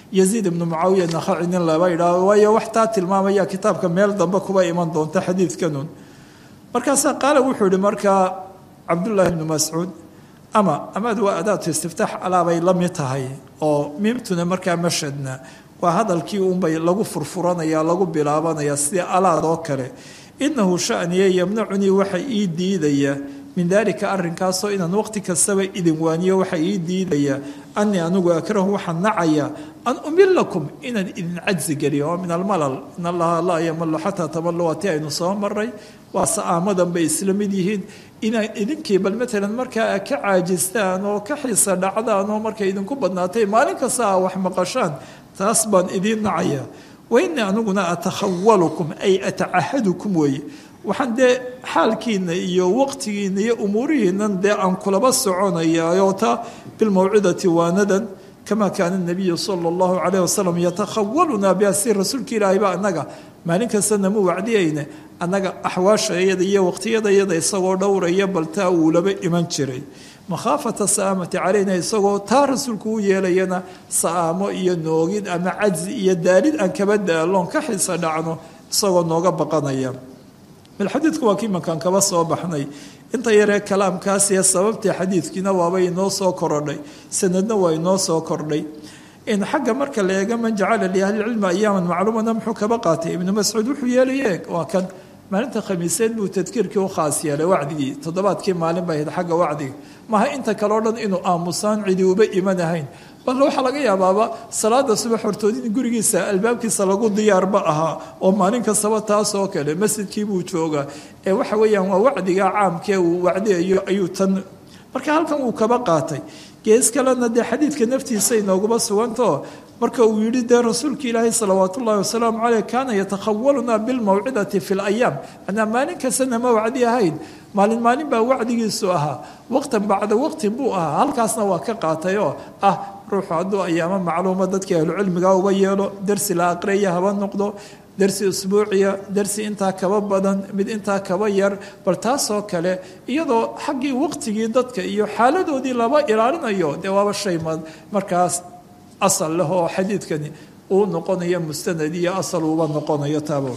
yaziid ibnu mucaawiya nakhaci nin laba idhaaho waayo wax taa tilmaamaya kitaabka meel dambe kuba iman doonta xadiidkanun markaasaa qaala wuxuu yihi markaa cabdullaahi ibnu mascuud ama amaad waa adaatu istiftaax alaabay la mid tahay oo miimtuna markaa mashadna waa hadalkii unbay lagu furfuranaya lagu bilaabanaya sidii alaad oo kale inahu shaniye yamnacunii waxa ii diidaya min daalika arrinkaasoo inaan waqti kastaba idin waaniyo waxa ii diidaya anii anigu akrahu waxaan nacaya an umilakum inaan idin cajzi geliyo oo min almalal in allaha laa yamalu xataa tamalu waati aynu soo maray waa sa'aamadan bay isla mid yihiin inaan idinkii bal matalan markaa ka caajistaan oo ka xiisa dhacdaan oo markay idinku badnaatay maalin kasta a wax maqashaan taas baan idiin nacaya wainii aniguna atakhawalukum ay atacahadukum weeye waxaan dee xaalkiina iyo waqtigiina iyo umuurihiinan dee aan kulaba soconayaayo ta bilmawcidati waanadan kama kaana nabiyu sala allahu calayh wasalam yatakhawalunaa biha si rasuulka ilaahay ba annaga maalin kastana mu wacdiyayne annaga axwaashayada iyo waqtiyadayada isagoo dhowraya bal taa uu laba iman jiray makhaafata sa'aamati calayna isagoo taa rasuulku u yeelayana sa'aamo iyo noogid ama cajzi iyo daalid aan kaba daaloon ka xiisa dhacno isagoo nooga baqanaya bal xadiidku waa kii mankaan kaba soo baxnay inta yaree kalaamkaas iyo sababtii xadiidkiina waaba inoo soo korodhay sanadna waa inoo soo kordhay in xagga marka la eega man jacala liahlilcilmi ayaaman macluumana muxuu kaba qaatay ibnu mascuud wuxuu yeelaye waa kan maalinta khamiiseed buu tadkiirkii u khaas yeelay wacdigii toddobaadkii maalin bay ahayd xagga wacdiga maha inta kale o dhan inuu aamusaan cidi uba iman ahayn bal waxaa laga yaabaaba salaada subax hortood in gurigiisa albaabkiisa lagu diyaarba ahaa oo maalin kastaba taas oo kale masjidkii buu joogaa ee waxa weeyaan waa wacdiga caamkee uu wacdiyayo ayuu tan marka halkan uu kaba qaatay gees kalena dee xadiidka naftiisa inooguma sugantao marka uu yidhi dee rasuulka ilaahay salawaat ullahi wasalaamu caleyh kaana yatakhawaluna bilmawcidati fi layaam manaa maalin kastana ma wacdi ahayn maalin maalin baa wacdigiisu ahaa waqtan bacda waqtin buu ahaa halkaasna waa ka qaatay oo ah ruuxu hadduu ayaamo macluuma dadkii ahlucilmiga uba yeelo dersi la aqriya haba noqdo dersi usbuuciya dersi intaa kaba badan mid intaa kaba yar bal taasoo kale iyadoo xaggii waqtigii dadka iyo xaaladoodii laba ilaalinayo dee waaba shay markaas asal leh oo xadiidkani uu noqonayo mustanad iyo asal uuba noqonayo taaba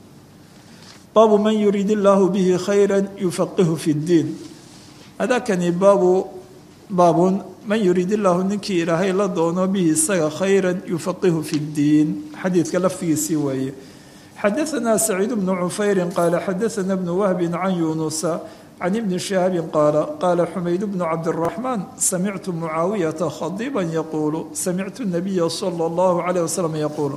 baabu man yuriid illaahu bihi khayra yufaqihu fi ddiin adakani baabu baabun man yuriid illaahu ninkii ilaahay la doono bihi isaga khayra yufaqihu fi ddiin xadiidka laftigiisii weeye xadaثna سacيid بن cufayri qaala xadaثna بن wahbi can yunusa can ibni shihaabi qaala qaala xumayd bnu cabdالرaحmaan samictu mucaawiyaةa khadiba yaquulu samictu الnabiya salى اllahu عalيه wasalam yaquulu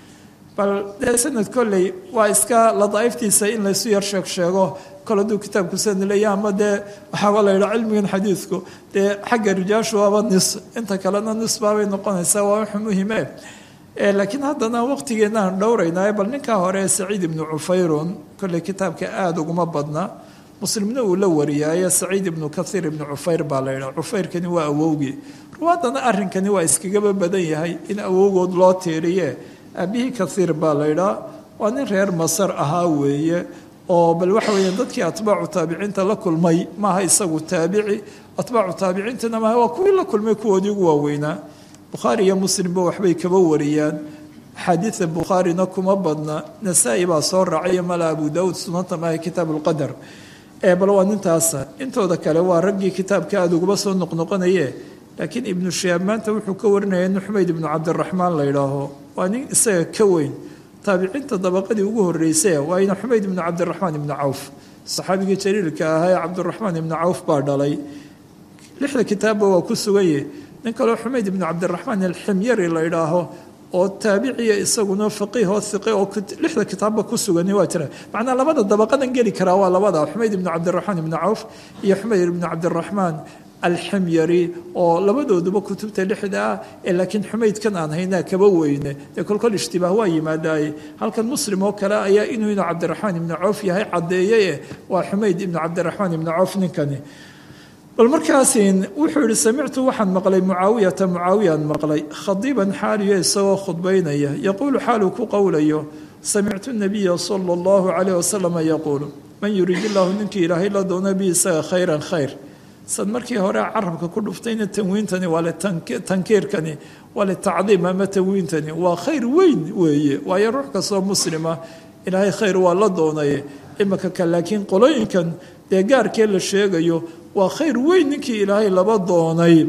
bal dee sanad kolley waa iska ladaaiftiisa in laysu yar sheeg sheego kol hadduu kitaabku sanad leeya ama dee waxaaba la yidhaa cilmigan xadiidku dee xagga rijaashu waaba nis inta kalena nis baabay noqonaysaa waa wax muhime laakiin haddana waqtigeenaan dhowraynaaye bal ninkaa hore saciid ibnu cufayrun kolley kitaabka aada uguma badna muslimna uu la wariyaaye saciid ibnu kahiir ibnu cufayr baa la yidhaha cufayrkani waa awowgii ruwaadana arrinkani waa iskagaba badan yahay in awowgood loo tiiriye aabihii kahiir baa la yidhaha waa nin reer masar ahaa weeye oo bal waxa weeya dadkii atbaacu taabiciinta la kulmay maaha isagu taabici atbaacu taabiciintana maaha waa kuwii la kulmay kuwoodii ugu waaweynaa bukhaari iyo muslimba waxbay kaba wariyaan axaadiida bukhaarina kuma badna nasaa-i baa soo raacay mala abu daawuud sunanta maaha kitaab ulqadar ee bal waa nintaasa intooda kale waa raggii kitaabka aada uguba soo noqnoqonaye laakiin ibnu shihaab maanta wuxuu ka warinaya nin xumayd ibnu cabdiraxmaan la yidhaaho waa nin isaga ka weyn taabiciinta dabaqadii ugu horreysay waayna xumayd ibnu cabdiraxmaan ibnu cawf saxaabigii jaliilka ahaa ee cabdiraxmaan ibnu cawf baa dhalay lixda kitaabba waa ku sugaye nin kaleo xumayd ibnu cabdiraxmaan alximyari la idhaaho oo taabiciya isaguna faqiihoo iqe oo lixda kitaabba ku sugani waa jira macnaa labada dabaqadan geli karaa waa labada xumayd ibnu cabdiraxmaan ibnu cawf iyo xumayd ibnu cabdiraxmaan alximyari oo labadooduba kutubta lixda ah ee laakiin xumaydkan aan haynaa kaba weyne dee kolkol ishtibaah waa yimaadaaye halkan muslim oo kale ayaa inuu inuu cabdiraxmaan ibnu cawf yahay caddeeyeye waa xumayd ibnu cabdiraxmaan ibnu cawf ninkani bal markaasin wuxuu yihi samictu waxaan maqlay mucaawiyata mucaawiyaan maqlay khadiiban xaaliyo isagoo khudbaynaya yaquulu xaaluu ku qowlayo samictu nabiya sala allahu calayh wasalama yaquulu man yuriid illaahu ninkii ilaahay la doono bi isaga khayran khayr sad markii hore carabka ku dhuftayna tanwiintani waa tankiirkani waa litacdiim ama tanwiintani waa khayr weyn weeye waayo ruux kastoo muslima ilaahay khayr waa la doonaye imaka ka laakiin qolooyinkan dee gaarkee la sheegayo waa khayr weyn ninkii ilaahay laba doonay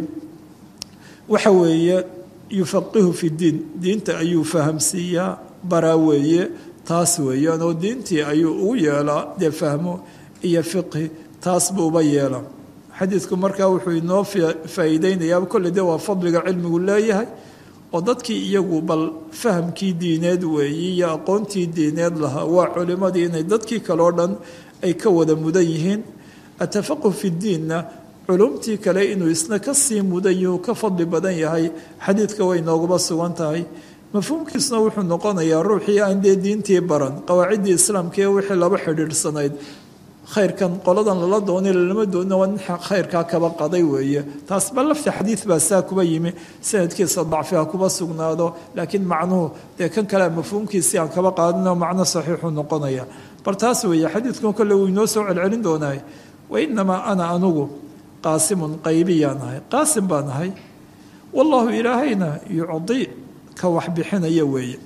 waxa weeye yufaqihu fi diin diinta ayuu fahamsiiyaa baraa weeye taas weeyaan oo diintii ayuu ugu yeelaa dee fahmo iyo fiqhi taas buuba yeela xadiidku markaa wuxuu inoo faa'iideynayaa kolley dee waa fadliga cilmigu leeyahay oo dadkii iyagu bal fahamkii diineed weeye iyo aqoontii diineed lahaa waa culimadii inay dadkii kaleo dhan ay ka wada mudan yihiin atafaquh fi diinna culumtii kale inuu isna ka sii mudan yahu ka fadli badan yahay xadiidka way nooguba sugan tahay mafhuumkiisna wuxuu noqonayaa ruuxii aan dee diintii baran qawaaciddii islaamkaee wixii laba xidhiidhsanayd khayrkan qoladan lala doonay lalama doonina waa nin khayrkaa kaba qaday weeye taas ba lafta xadiid baa saa kuba yimi sanadkiisa dacfiha kuba sugnaado laakiin macnuhu dee kan kale mafhuumkiisii aan kaba qaadino macno saxiixuu noqonaya bal taas weeye xadiidkan kolle wuu inoo soo celcelin doonaay wainamaa ana anugu qaasimun qaybiyaan ahay qaasim baan ahay wallaahu ilaahayna yucdi ka wax bixinaya weeye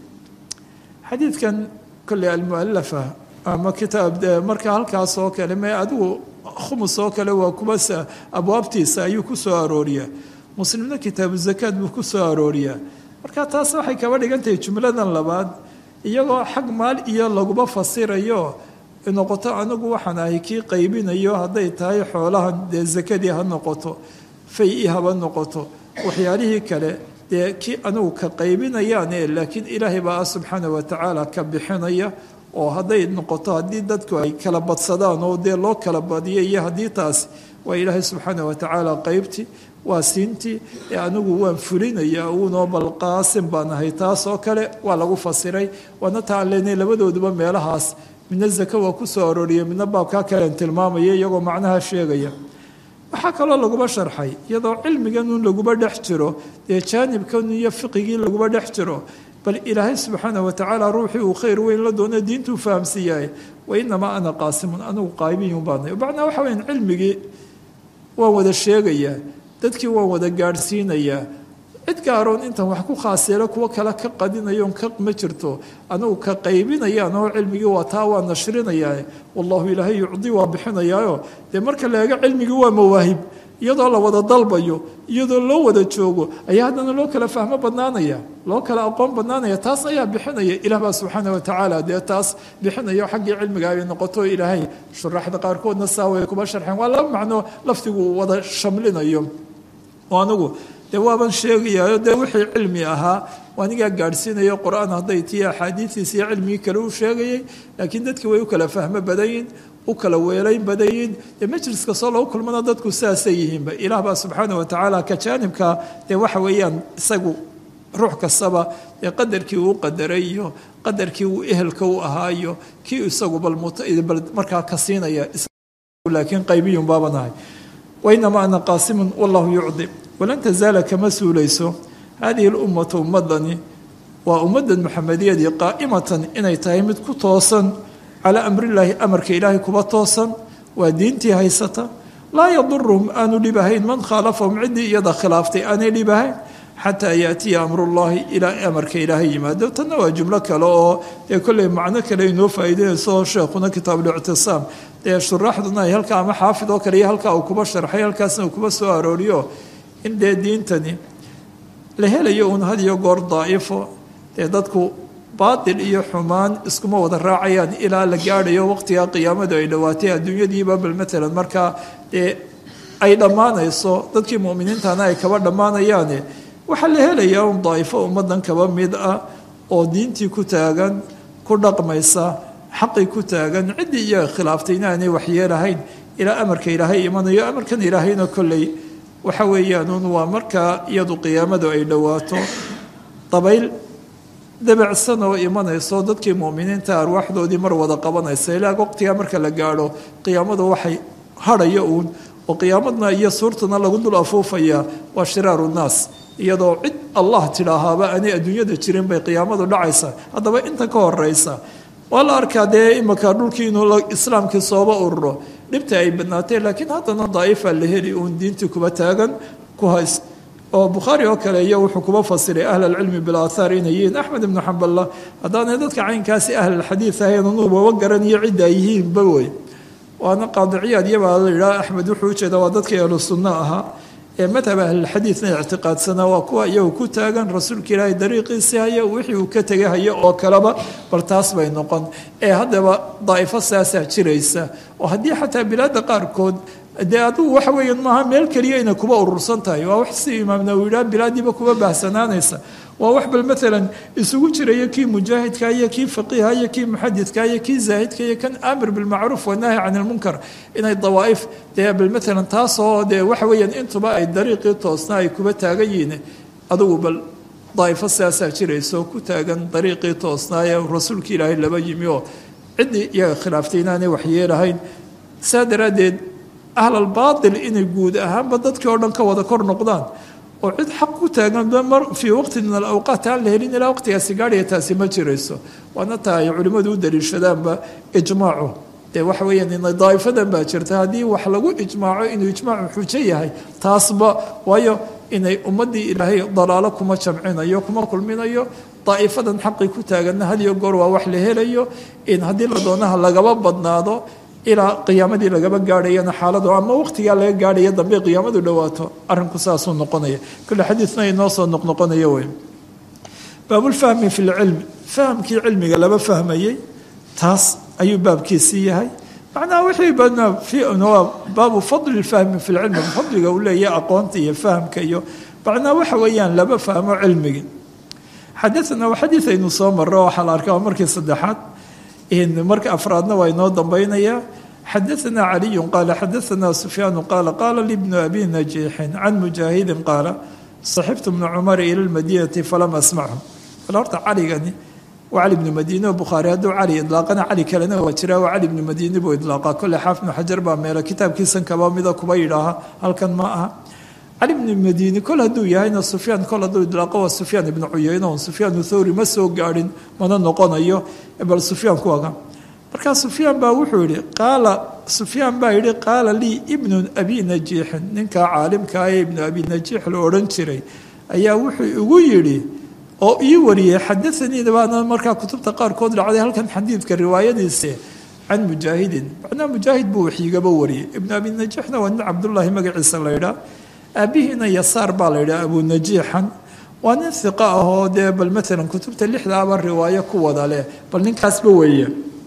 xadiidkan kolley almualafa ama kitaab marka halkaas oo kale me adigu khumus oo kale waa kuba abwaabtiisa ayuu ku soo arooriyaa muslimna kitaabu zakaad buu ku soo arooriyaa marka taas waxay kaba dhigantahay jumladan labaad iyagoo xag maal iyo laguba fasirayo noqoto anigu waxaan ahay kii qaybinayo hadday tahay xoolahan dee zakadii ha noqoto fay-i haba noqoto waxyaalihii kale dee kii anigu ka qaybinayaane laakiin ilaahay baa subxaana watacaala ka bixinaya oo hadday noqoto haddii dadku ay kala badsadaan oo dee loo kala badiyo iyo haddii taas waa ilaahay subxaana watacaala qaybtii waa siintii ee anigu waan fulinaya uunoo bal qaasim baan ahay taas oo kale waa lagu fasiray waana taan leenay labadooduba meelahaas midna zaka waa ku soo arooriyay midna baabkaa kalean tilmaamaya iyagoo macnaha sheegaya waxaa kaloo laguba sharxay iyadoo cilmiganuun laguba dhex jiro dee jaanibkan iyo fiqigii laguba dhex jiro bal ilaahay subxaana watacaala ruuxii uu khayr weyn la doona diintuu fahamsiiyahay wainamaa ana qaasimun anigu qaybiyun baanay macnaa waxa weyan cilmigii waan wada sheegayaa dadkii waan wada gaadhsiinayaa cid gaaroon intan wax ku khaaseelo kuwo kale ka qadinayoon ka ma jirto anigu ka qaybinayaan oo cilmigii waa taa waa nashrinayaa wallahu ilaahay yucdi waa bixinayaayo dee marka la eego cilmigii waa mawaahib iyadoo la wada dalbayo iyadoo loo wada joogo ayaa haddana loo kala fahmo badnaanaya loo kala aqoon badnaanaya taas ayaa bixinaya ilaah baa subxaana watacaala dee taas bixinayo xaggii cilmiga ay noqoto ilaahay shuraxda qaarkoodna saaway kuba sharxeen waa laba macno laftigu wada shamlinayo oo anigu dee waaban sheegayaayo dee wixii cilmi ahaa anigaa gaadhsiinayo qur-aan hadday tii axaadiistiisa iyo cilmigii kale u sheegayay laakiin dadkii way u kala fahmo badayin u kala weelayn badayin dee majlis kastoo lagu kulmana dadku sidaasay yihiinba ilaah baa subxaana watacaala ka jaanibka dee waxa weeyaan isagu ruux kastaba dee qadarkii uu qadaray iyo qadarkii uu ehelka u ahaa iyo kii isagu bal markaa ka siinaya laakiin qaybiyun baabanahay wainamaa ana qaasimun wallahu yucdi walan tazaala kama suulayso hadihi lummatu ummadani waa ummadan maxamediyadii qaa'imatan inay tahay mid ku toosan calaa amrillaahi amarka ilaahay kuba toosan waa diintii haysata laa yaduruhum aanu dhibahayn man khaalafahum ciddii iyada khilaaftay aanay dhibahayn xataa yaatiya amrullaahi ilaa amarka ilaahay yimaado tanna waa jumlo kale oo dee kolley macno kale inoo faa'iideynayso sheekhuna kitaabulictisaam dee shuraaxduna ay halkaa ama xaafid oo kale iyo halkaa uu kuba sharxay halkaasna uu kuba soo arooriyo in dee diintani la helayo uun had iyo goor daa'ifo dee dadku baatil iyo xumaan iskuma wada raacayaan ilaa la gaadhayo waqtigaa qiyaamadu ay dhowaatay adduunyadiiba bal matalan markaa dee ay dhammaanayso dadkii mu'miniintana ay kaba dhammaanayaane waxaa la helayaa un daa'ifo ummadan kaba mid ah oo diintii ku taagan ku dhaqmaysa xaqii ku taagan ciddii iyaga khilaaftay inaanay waxyeelahayn ilaa amarka ilaahay imanayo amarkan ilaahayna kolley waxa weeyaan un waa markaa iyadu qiyaamadu ay dhowaato dabayl dabacsan oo imanayso dadkii mu'miniinta arwaaxdoodii mar wada qabanaysa ilaa waqtigaa marka la gaadho qiyaamadu waxay hadhayo uun oo qiyaamadna iyo suurtana lagu dul afuufayaa waa shiraaru nnaas iyadoo cid allah tidhaahaaba aanay adduunyada jirin bay qiyaamadu dhacaysa haddaba inta ka horeysa waa la arkaa dee imaka dhulkii inuu islaamkii sooba ururo dhibta ay badnaatay laakiin haddana daa'ifa la heli uun diintii kuba taagan ku hays oo bukhaari oo kale iyo wuxuu kuba fasiray ahl alcilmi bilaathaar inay yihiin axmed ibnu xamballa haddaanay dadka caynkaasi ahlulxadiid ahayn anuubaba garaniyo cidda ay yihiinba wey waana qaadiciyaad iyabaa la yidhaha axmed wuxuu ujeeda waa dadkii ahlu sunno ahaa ee madhab ahlulxadiidna ictiqaadsanaa waa kuwa iyagu ku taagan rasuulka ilaahay dariiqiisii haya wixii uu ka tegay hayo oo kaleba bal taas bay noqon ee haddaba daa'ifo saasaa jiraysa oo haddii xataa bilaadda qaarkood dee adugu waxa weeyaan maaha meel keliya inay kuba urursan tahay waa wax si imaam nawowi yidhaha bilaadiiba kuba baahsanaanaysa waa wax bal maalan isugu jiraya kii mujaahidka iyo kii faqiiha iyo kii muxadidka iyo kii zaahidka iyo kan aamir bilmacruuf wanaahi can ilmunkar inay dawaa'if dee bal maalan taasoo dee waxa weeyaan intuba ay dariiqii toosna ay kuba taagan yihiin adugu bal daa'ifo siyaasaa jiraysa oo ku taagan dariiqii toosnaa ee rasuulka ilaahay laba yimi oo ciddii iyaga khilaaftay inaanay waxyeelahayn saa daraaddeed ahlalbaatil inay guud ahaanba dadkii oo dhan ka wada kor noqdaan oo cid xaq ku taagan mar fii waqtin min alawqaat aan la helin ilaa waqtigaasi gaadhaya taasi ma jirayso waana taa ay culimmadu u daliishadaanba ijmaacu dee waxa weeyaan ina daa'ifadan baa jirta haddii wax lagu ijmaaco inuu ijmaacu xujo yahay taasba waayo inay ummaddii ilaahay dalaalo kuma jamcinayo kuma kulminayo daa'ifadan xaqii ku taaganna hadiyo goor waa wax la helayo in haddii la doonaha lagaba badnaado ilaa qiyaamadii lagaba gaadhayana xaaladu ama waqtigaa laga gaadhaya dambe qiyaamadu dhowaato arrinku saasuu noqonaya kule xadiidna inoo soo noqnoqonaya wey baabulfahmi fi lcilmi fahamkii cilmiga laba fahmayey taas ayuu baabkiisii yahay macnaha wixii badnaa baabu fadli lfahmi fi lcilmi fadliga uu leeyahay aqoonta iyo fahamka iyo macnaha waxa weeyaan laba fahmo cilmigi xadaana waa xadiid aynu soo marro waxaa la arkaa markii saddexaad marka afraadna waa inoo dambaynaya xadaana caliyu qaala xadaana sufyaanu qaala qaala libnu abi najiixin can mujaahidin qaala saxibtu bna cumar ila lmadiinati falam asmachu kale horta caligani waa cali bnu madiine oo bukhaari hadduu cali idlaaqana cali kalena waa jiraa waa cali bnu madiine buu idlaaqa kolle xaafid bnu xajar baa meela kitaabkiisan kaba mida kuba yidhaaha halkan ma aha cali bnu madiine kol hadduu yahayna sufyaan kol hadduu idlaaqo waa sufyaan ibnu cuyeyne on sufyaan thawri ma soo gaadhin mana noqonayo bal sufyaan ku aga markaa sufyaan baa wuxuu yihi qaala sufyaan baa yihi qaala lii ibnu abi najiixin ninkaa caalimkaa ee ibnu abi najiix la odhan jiray ayaa wuxuu igu yidhi oo ii wariyey xadaanii baana markaa kutubta qaarkood dhacday halkan xadiidka riwaayadiise can mujaahidin macnaa mujaahid buu waxigaba wariyey ibnu abi najiixna waa nin cabdullaahi magaciisa la ydhaa aabihiina yasaar baa la yidhaha abu najiixan waa nin hiqa ah oo dee bal maalan kutubta lixdaaba riwaayo ku wada leh bal ninkaasba weeye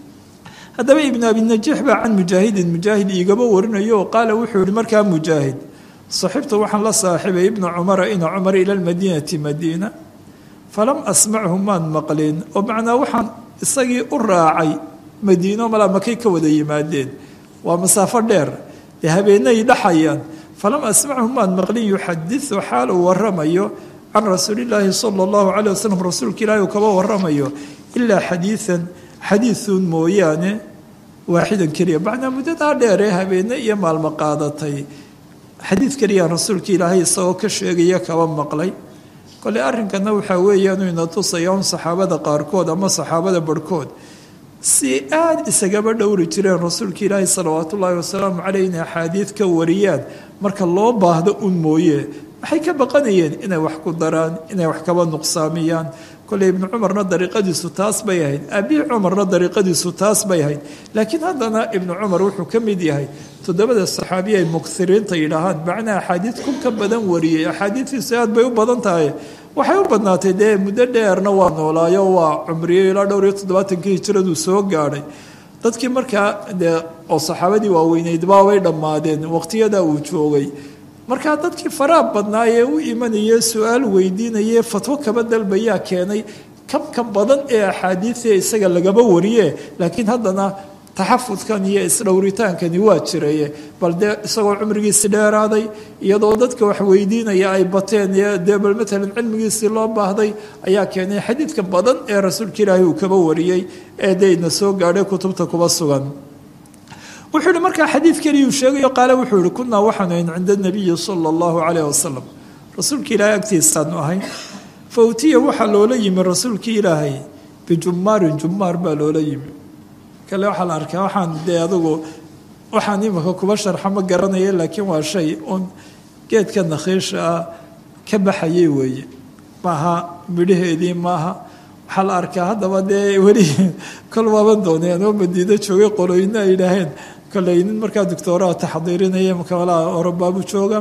haddaba ibnu abi najiix baa can mujaahidin mujaahid iigaba warinayo oo qaala wuxuu yihi markaa mujaahid saxibtu waxaan la saaxibay ibna cumara ina cumar ila lmadiinati madiina falam asmachu maan maqlin oo macnaa waxaan isagii u raacay madiino malaa makay ka wada yimaadeen waa masaafo dheer dee habeenay dhaxayaan falam asmachu maan maqlin yuxadiu xaal uu waramayo can rasuulillaahi sala allahu calay wasalam rasuulka ilaahi uu kaba waramayo ilaa xadiian xadiiun mooyaane waaxidan keliya macnaa muddadaa dheeree habeene iyo maalmo qaadatay xadiid keliyaan rasuulka ilaahay isagoo ka sheegaya kaba maqlay kole arrinkana waxaa weeyaanu ina tusaya un saxaabada qaarkood ama saxaabada barhkood si aada isagaba dhowri jireen rasuulka ilaahi salawaatu ullaahi wasalaamu caleyh inay axaadiid ka wariyaan marka loo baahdo un mooye waxay ka baqanayeen inay wax ku daraan inay wax kaba nuqsaamiyaan koley ibnu cumarna dariiqadiisu taas bay ahayd abii cumarna dariiqadiisu taas bay ahayd laakiin haddana ibnu cumar wuxuu ka mid yahay toddobada saxaabiya ay muksiriinta yidhaahaan macnaa axaadiid kun ka badan wariyey axaadiidtiisu aad bay u badan tahay waxay u badnaatay dee muddo dheerna waa noolaayo waa cumriyo ilaa dhowr iyo toddobaatankii hijiraduu soo gaadhay dadkii markaa dee oo saxaabadii waaweyneyd baabay dhammaadeen waqtiyadaa uu joogay markaa dadkii faraha badnaa ee u imanaya su-aal weydiinaye fatwo kaba dalbayaa keenay kabka badan ee axaadiidee isaga lagaba wariye laakiin haddana taxafudkan iyo isdhowritaankani waa jiraye bal dee isagoo cumrigiisi dheeraaday iyadoo dadka wax weydiinaya ay bateen dee bal maalan cilmigiisii loo baahday ayaa keenay xadiidka badan ee rasuulka ilaahi uu kaba wariyey ee deyna soo gaadhay kutubta kuba sugan wuxuu yihi markaa xadiid keliyuu sheegayo qaale wuxuu yihi kunaa waxaanu ahayn cinda nabiyi sala allahu calayh wasalam rasuulka ilaahay agtiisaanu ahayn fa utiya waxaa loola yimi rasuulkii ilaahay bijumaarin jumaar baa loola yimi kale waxaa la arkaa waxaan dee adugu waxaan imika kuba sharxa ma garanaya laakiin waa shay un geedka nakhiisha ah ka baxayay weeye maaha midhaheedii maaha waxaa la arkaa haddaba dee weli kol waaban doonay anoo madiino joogay qolooyina ay yidhaaheen koley nin markaa doctooraha taxdiirinaya makalaha orobaabu jooga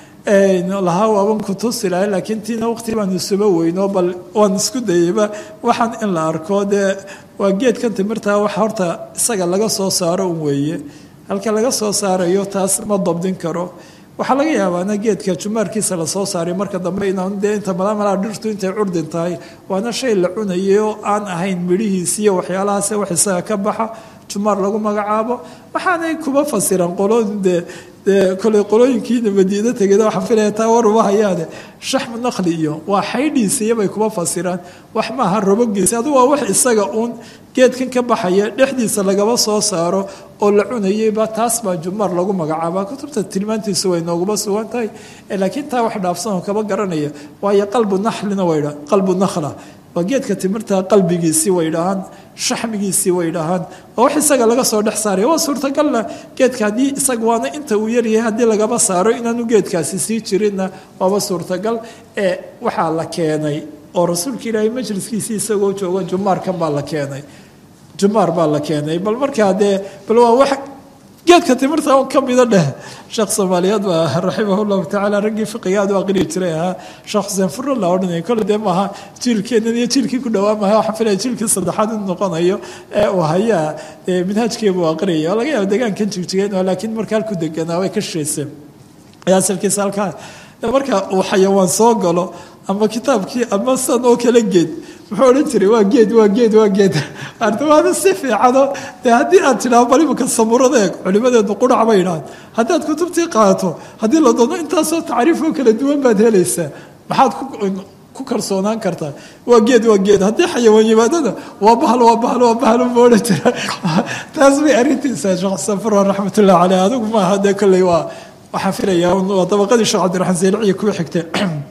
lahaa waaban ku tusi lahay laakiin tiina waqti baan isuba weyno bal waan isku dayayba waxaan in la arko dee waa geedkan timirtaa wax horta isaga laga soo saaro un weeye halka laga soo saarayo taas ma dabdin karo waxaa laga yaabaana geedka jumaarkiisa lasoo saaray marka dambe inaan dee inta malamalaa dhirtu intay curdin tahay waana shay la cunayay oo aan ahayn midhihiisiiyo waxyaalahaase wax isaga ka baxa jumaar lagu magacaabo waxaanay kuba fasiran qolooyin dee dee koley qolooyinkiina madiino tegeda waxaan filaya taa waruba hayaane shaxmu naqli iyo waa xaydhiisiiya bay kuba fasiraan wax maaha robogiisa adu waa wax isaga uun geedkan ka baxaya dhexdiisa lagaba soo saaro oo la cunayayba taas baa jumaar lagu magacaabaa kutubta tilmaantiisu way nooguba sugan tahay laakiin taa wax dhaafsanoo kaba garanaya waayo qalbu naxlina waydha qalbu nakhla waa geedka timirta qalbigiisii way dhahaan shaxmigiisii way dhahaan waa wax isaga laga soo dhex saaray waa suurtagalna geedka haddii isaga waana inta uu yaryahay haddii lagaba saaro inaanu geedkaasi sii jirinna waaba suurtagal ee waxaa la keenay oo rasuulka ilaahay majliskiisii isagoo jooga jumaarkan baa la keenay jumaar baa la keenay bal markaa dee bal waa wax geedka timirta un ka mida dheh sheekh soomaaliyeed baa raximah llahu tacaala raggii fiqiga aad u aqriyi jiray ahaa sheekh xuseen furro la odhanaya kolle dee maaha jiilkeennan iyo jiilkii ku dhawaa maaha waxaan filaya jiilkii saddexaad in noqonayo ee uu hayaa minhaajkeebuu aqriyaya oo laga yaaba deegaankan jigjigeen laakiin marka halku deganaa way ka shisheyseen asalkiisa halkaa marka uu xayawaan soo galo ama kitaabkii ama san oo kala geed muxuu odhan jiray waa geed waa geed waa geed ardawaada si fiicano dee haddii aad tidhaho bal imanka samurada eeg culimadeedu qurac bay idhahan haddaad kutubtii qaadato haddii la doono intaasoo tacriifoo kala duwan baad helaysaa maxaad ku kalsoonaan kartaa waa geed waa geed haddii xayawaan yimaadada waa bahal waa bahal waa bahal uma odhan jira taas bay arrintiisa sheekh safar raxmatullahi caleyh adigu maaha dee kolley waa waxaan filayaa waa dabaqadii sheekh cabdiraxmaan seylici kuwa xigtay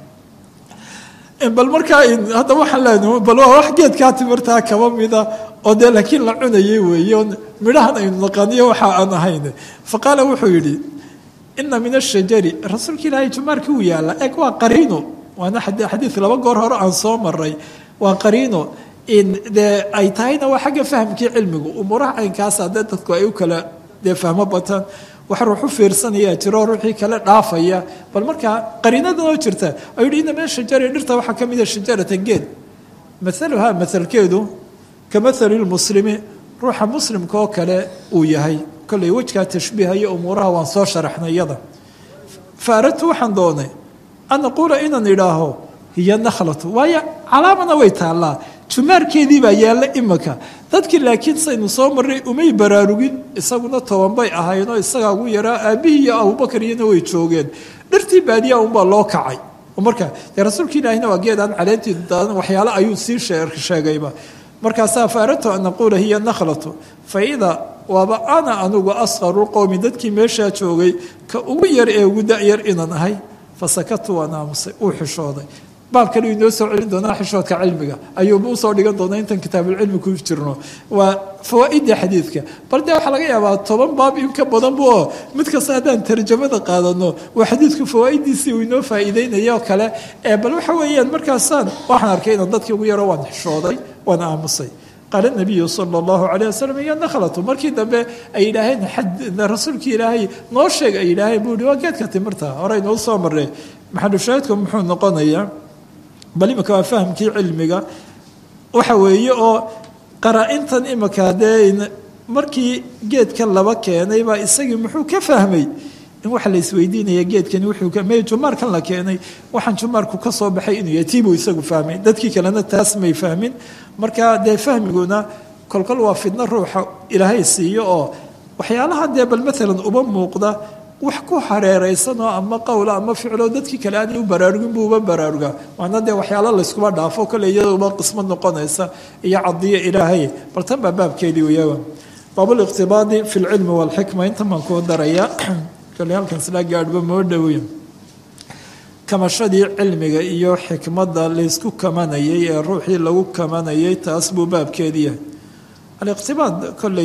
bal markaa hadda waxaan leenahay bal waa wax geedkaa timirtaa kaba mida oo dee laakiin la cunayay weeye on midhahan aynu naqaaniyo waxa aan ahayn faqaala wuxuu yidhi ina min ashajari rasuulka ilaahay jumaarkii uu yaalla eeg waa qariino waana xadiid laba goor hore aan soo maray waa qariino dee ay tahayna waa xagga fahamkii cilmigu umuuraha caynkaasa dee dadku ay u kala dee fahmo bataan wax ruux u fiirsanayaa jiro ruuxii kale dhaafaya bal markaa qariinadan oo jirta ayuu yidhi ina min shajari dhirta waxaa ka mida shajaratan geed maaluhaa maalkeedu ka maali lmuslimi ruuxa muslimka oo kale uu yahay kolley wejkaa tashbiiha iyo umuuraha waan soo sharaxnay iyada fa aradtu waxaan doonay an aquula inaan idhaaho hiya nakhlatu waayo calaamana way taallaa jumaarkeedii baa yaalla imika dadkii laakiin saynu soo marray umay baraarugin isaguna toban bay ahaynoo isagaa ugu yaraa aabbihii iyo abubakar iyana way joogeen dhirtii baadiyaa unbaa loo kacay marka dee rasuulka ilaahina waa geedaan caleentii daadan waxyaale ayuu sii sheegayba markaasaa fa aradtu an aquula hiya nakhlatu fa idaa waaba ana anugu asqaru qowmi dadkii meeshaa joogay ka ugu yar ee ugu da'yar inaan ahay fa sakatu waan aamusay uu xishooday baab kale inoo soo celin doonaa xishoodka cilmiga ayuuba usoo dhigan doonaa intan kitaabulcilmi ku jirno waa fawaaidda xadiidka bal dee waxaa laga yaabaa toban baab in ka badan bu oo mid kasta haddaan tarjamada qaadano waa xadiidku fawaaiddiisii uu inoo faa'iideynaya oo kale ee bal waxa weeyaan markaasaan waxaan arkay inaan dadkii ugu yaro waan xishooday waan aamusay qaala nabiyu sala allahu calayh wasalam iyo nakhlatu markii dambe ay yidhaaheen rasuulkii ilaahay noo sheeg ay yidhaaheen buu yihi waa geedka timirta hore inoo soo marre maxalushaahidku muxuu noqonayaa bal imika waa fahamkii cilmiga waxa weeye oo qaraa-intan imika dee markii geedkan laba keenay baa isagii muxuu ka fahmay in waxa la isweydiinaya geedkani wuxuu me jumaarkan la keenay waxaan jumaarku ka soo baxay inuu yahay tiibuu isagu fahmay dadkii kalena taas may fahmin marka dee fahmiguna kolkol waa fidno ruuxa ilaahay siiyo oo waxyaalaha dee bal maalan uba muuqda wax ku hareeraysanoo ama qowla ama ficlo dadkii kale aanay u baraarugin buu uba baraarugaa waana dee waxyaalo layskuba dhaafo kale iyadauba qismad noqonaysa iyo cadiyo ilaahay bal tan baa baabkeedii wayaba baabuliqtibaadi fi lcilmi waalxikma intan baan kuu daraya kale halkan silaa gaadhba moo dhowiy kamashadii cilmiga iyo xikmadda laysku kamanayay ee ruuxii lagu kamanayay taas buu baabkeedii yahay aliqtibaad kolley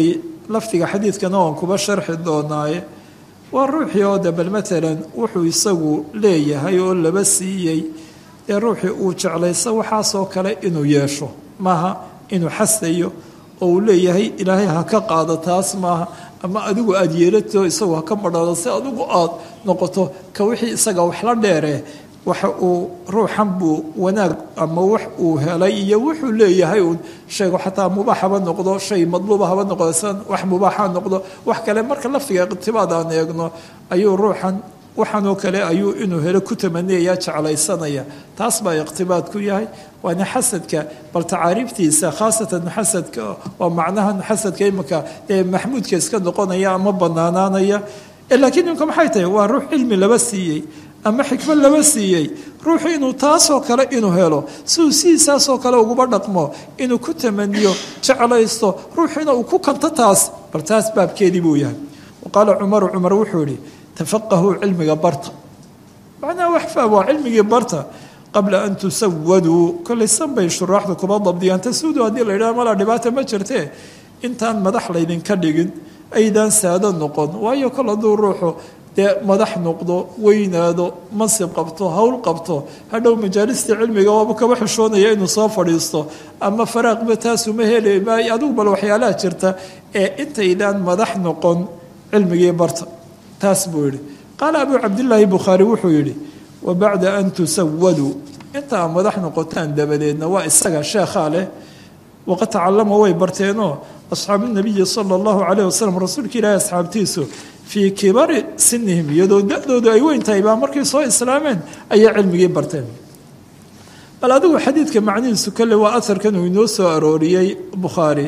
lafdiga xadiidkana waan kuba sharxi doonaaye waa ruuxii oo de bal matalan wuxuu isagu leeyahay oo laba siiyey ee ruuxii uu jeclaysa waxaasoo kale inuu yeesho maaha inuu xasayo oo uu leeyahay ilaahay ha ka qaado taas maaha ama adigu aada yeelato isagu ha ka badhaado si adigu aada noqoto ka wixii isaga wax la dheere waxa uu ruuxan buu wanaag ama wax uu helay iyo wuxuu leeyahay uun sheego xataa mubaax haba noqdo shay madluuba haba noqdo san wax mubaaxa noqdo wax kale marka laftiga iqtibaad aan eegno ayuu ruuxan waxaanoo kale ayuu inuu helo ku tamaniyaya jeclaysanaya taas baa iqtibaad ku yahay waana xasadka bal tacaariiftiisa khaasatan xasadka waa macnahan xasadka imika ee maxmuudka iska noqonaya ama banaanaanaya laakiin imika maxay tahay waa ruux cilmi laba siiyey ama xikmad laba siiyey ruuxu inuu taasoo kale inuu helo siduu sidiisaasoo kale uguba dhaqmo inuu ku tamaniyo jeclaysto ruuxina uu ku kanto taas bal taas baabkeedii buu yahay waqaala cumaru cumar wuxuu yihi tafaqahuu cilmiga barta macnaha wax fahm waa cilmigii barta qabla an tusawaduu kollay san bay shuraaxda kuba dabdiyaan tasuudu haddii la yidhaha malaa dhibaata ma jirtee intaan madax laydinka dhigin aydaan saado noqon waayo kol hadduu ruuxu dee madax noqdo weynaado mansib qabto hawl qabto hadhow majaalistii cilmiga waaba kaba xishoonaya inuu soo fadhiisto ama faraaqba taasuma heli maayo adigu bal waxyaalaha jirta ee intaydaan madax noqon cilmigii barta taas buu yihi qaala abuu cabdillaahi bukhaari wuxuu yihi wa bacda an tusawaduu intaa madax noqotaan dabadeedna waa isaga sheekhaa leh waqad tacallama way barteenoo asxaabu nabiyi sala allahu calayh wasalam rasuulka ilaahi asxaabtiisu fii kibari sinihim iyadoo da-doodu ay weyn tahay baa markay soo islaameen ayay cilmigii barteen bal adigu xadiidka macnihiisu kale waa aharkan uu inoo soo arooriyey bukhaari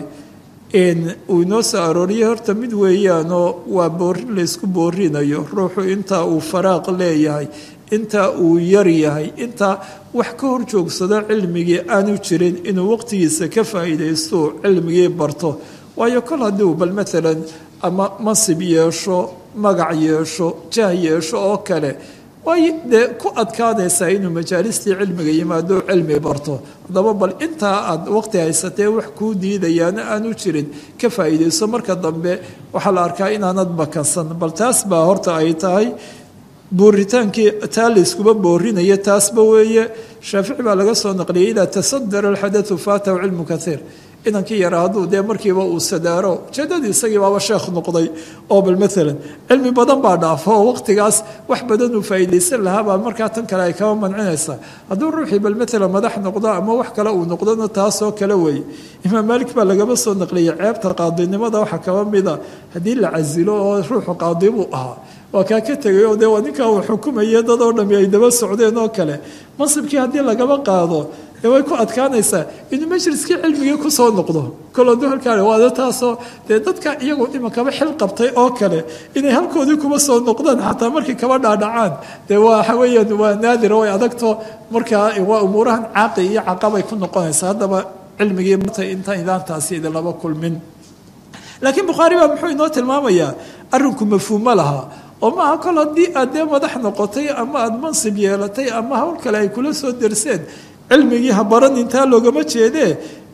uu inoo soo arooriyey horta mid weeyaanoo waa boorin laysku boorinayo ruuxu intaa uu faraaq leeyahay intaa uu yar yahay intaa wax ka hor joogsado cilmigii aanu jirin inuu waqtigiisa ka faa'iidaysto cilmigii barto waayo kol haddii bal maalan ama mansib yeesho magac yeesho jah yeesho oo kale way dee ku adkaanaysaa inuu majaalistii cilmiga yimaado cilmi barto haddaba bal intaa aad waqti haysatee wax kuu diidayaana aanu jirin ka faa'iidayso marka dambe waxaa la arkaa inaanad bakansan bal taas baa horta ay tahay booritaankii taa layskuba boorinaya taasba weeye shaafici baa laga soo naqliyay idaa tasadara alxadatu faatahu cilmu kaiir inankii yaraa hadduu dee markiiba uu sadaaro ujeedadii isagii baaba sheekh noqday oo bal maalan cilmi badan baa dhaafo oo waqtigaas wax badan uu faa'iidaysan lahaa baa markaa tan kale ay kaba mancinaysaa hadduu ruuxii bal maalan madax noqdo ama wax kale uu noqdona taasoo kale weeye imaam maalik baa lagaba soo naqliyay ceebta qaadinimada waxaa kaba mida haddii la casilo oo ruuxu qaadi buu ahaa waa kaa ka tegay oo dee waa ninkaa uu xukumaya dad oo dhami ay daba socdeen oo kale mansibkii haddii lagaba qaado dee way ku adkaanaysaa inuu majliskii cilmigii kusoo noqdo koloo duhalkaale waada taasoo dee dadka iyagu imankaba xil qabtay oo kale inay halkoodii kuba soo noqdaan xataa markii kaba dhaadhacaan dee waxa weeyaan waa naadira way adagto markaa waa umuurahan caaqi iyo caqabay ku noqonaysaa haddaba cilmigii martay intaan idaantaasi idin laba kulmin laakiin bukhaari baa muxuu inoo tilmaamayaa arrinku mafhuumo lahaa oo maaha kol haddii aad dee madax noqotay ama aada mansib yeelatay ama hawl kale ay kula soo derseen cilmigii ha baran intaa loogama jeedee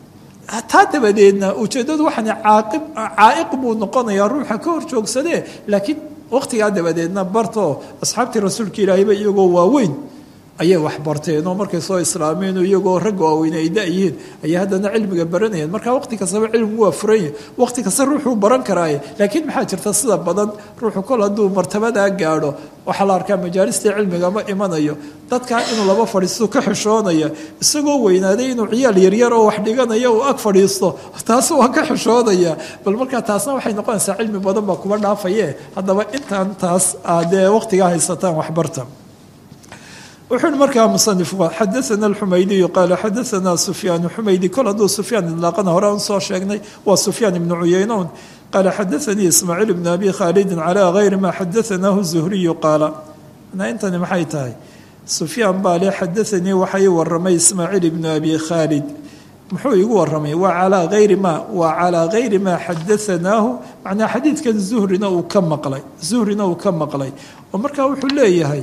taa dabadeedna ujeeddadu waxaan caaqib caa'iq buu noqonayaa ruuxa ka hor joogsadee laakiin waqtigaa dabadeedna barto asxaabtii rasuulka ilaahayba iyagoo waaweyn ayay wax barteen oo markay soo islaameen iyagoo rag waaweyne ay da-yihiin ayay haddana cilmiga baranayeen markaa waqti kastaba cilmigu waa furanya waqti kasta ruuxuu baran karaaye laakiin maxaa jirta sida badan ruuxu kol hadduu martabadaa gaadho waxaa la arkaa majaalistii cilmiga ma imanayo dadkaa inuu laba fadhiisto ka xishoonaya isagoo weynaaday inuu ciyaal yaryar oo wax dhiganaya uu ag fadhiisto taas waa ka xishoonaya bal markaa taasna waxay noqonaysaa cilmi badan baa kuba dhaafaye haddaba intaan taas dee waqtigaa haysataan waxbarta wuxuu hi markaa musanifku xadaana alxumaydiyu qaala xadaanaa sufyaan xumaydi kol hadduu sufyaan idlaaqana hore an soo sheegnay waa sufyaan ibnu cuyeynoun qaala xadaanii ismaaciil ibnu abi khaalidin calaa gayri maa xadaanaahu zuhriyu qaala intani maxay tahay sufyaan baa le xadaanii waxa ii waramay ismaaciil ibnu abi khaalid muxuu igu waramay waa calaa ayri ma waa calaa gayri maa xadaanaahu macnaa xadiidkan zuhrina uu ka maqlay zuhrina uu ka maqlay oo markaa wuxuu leeyahay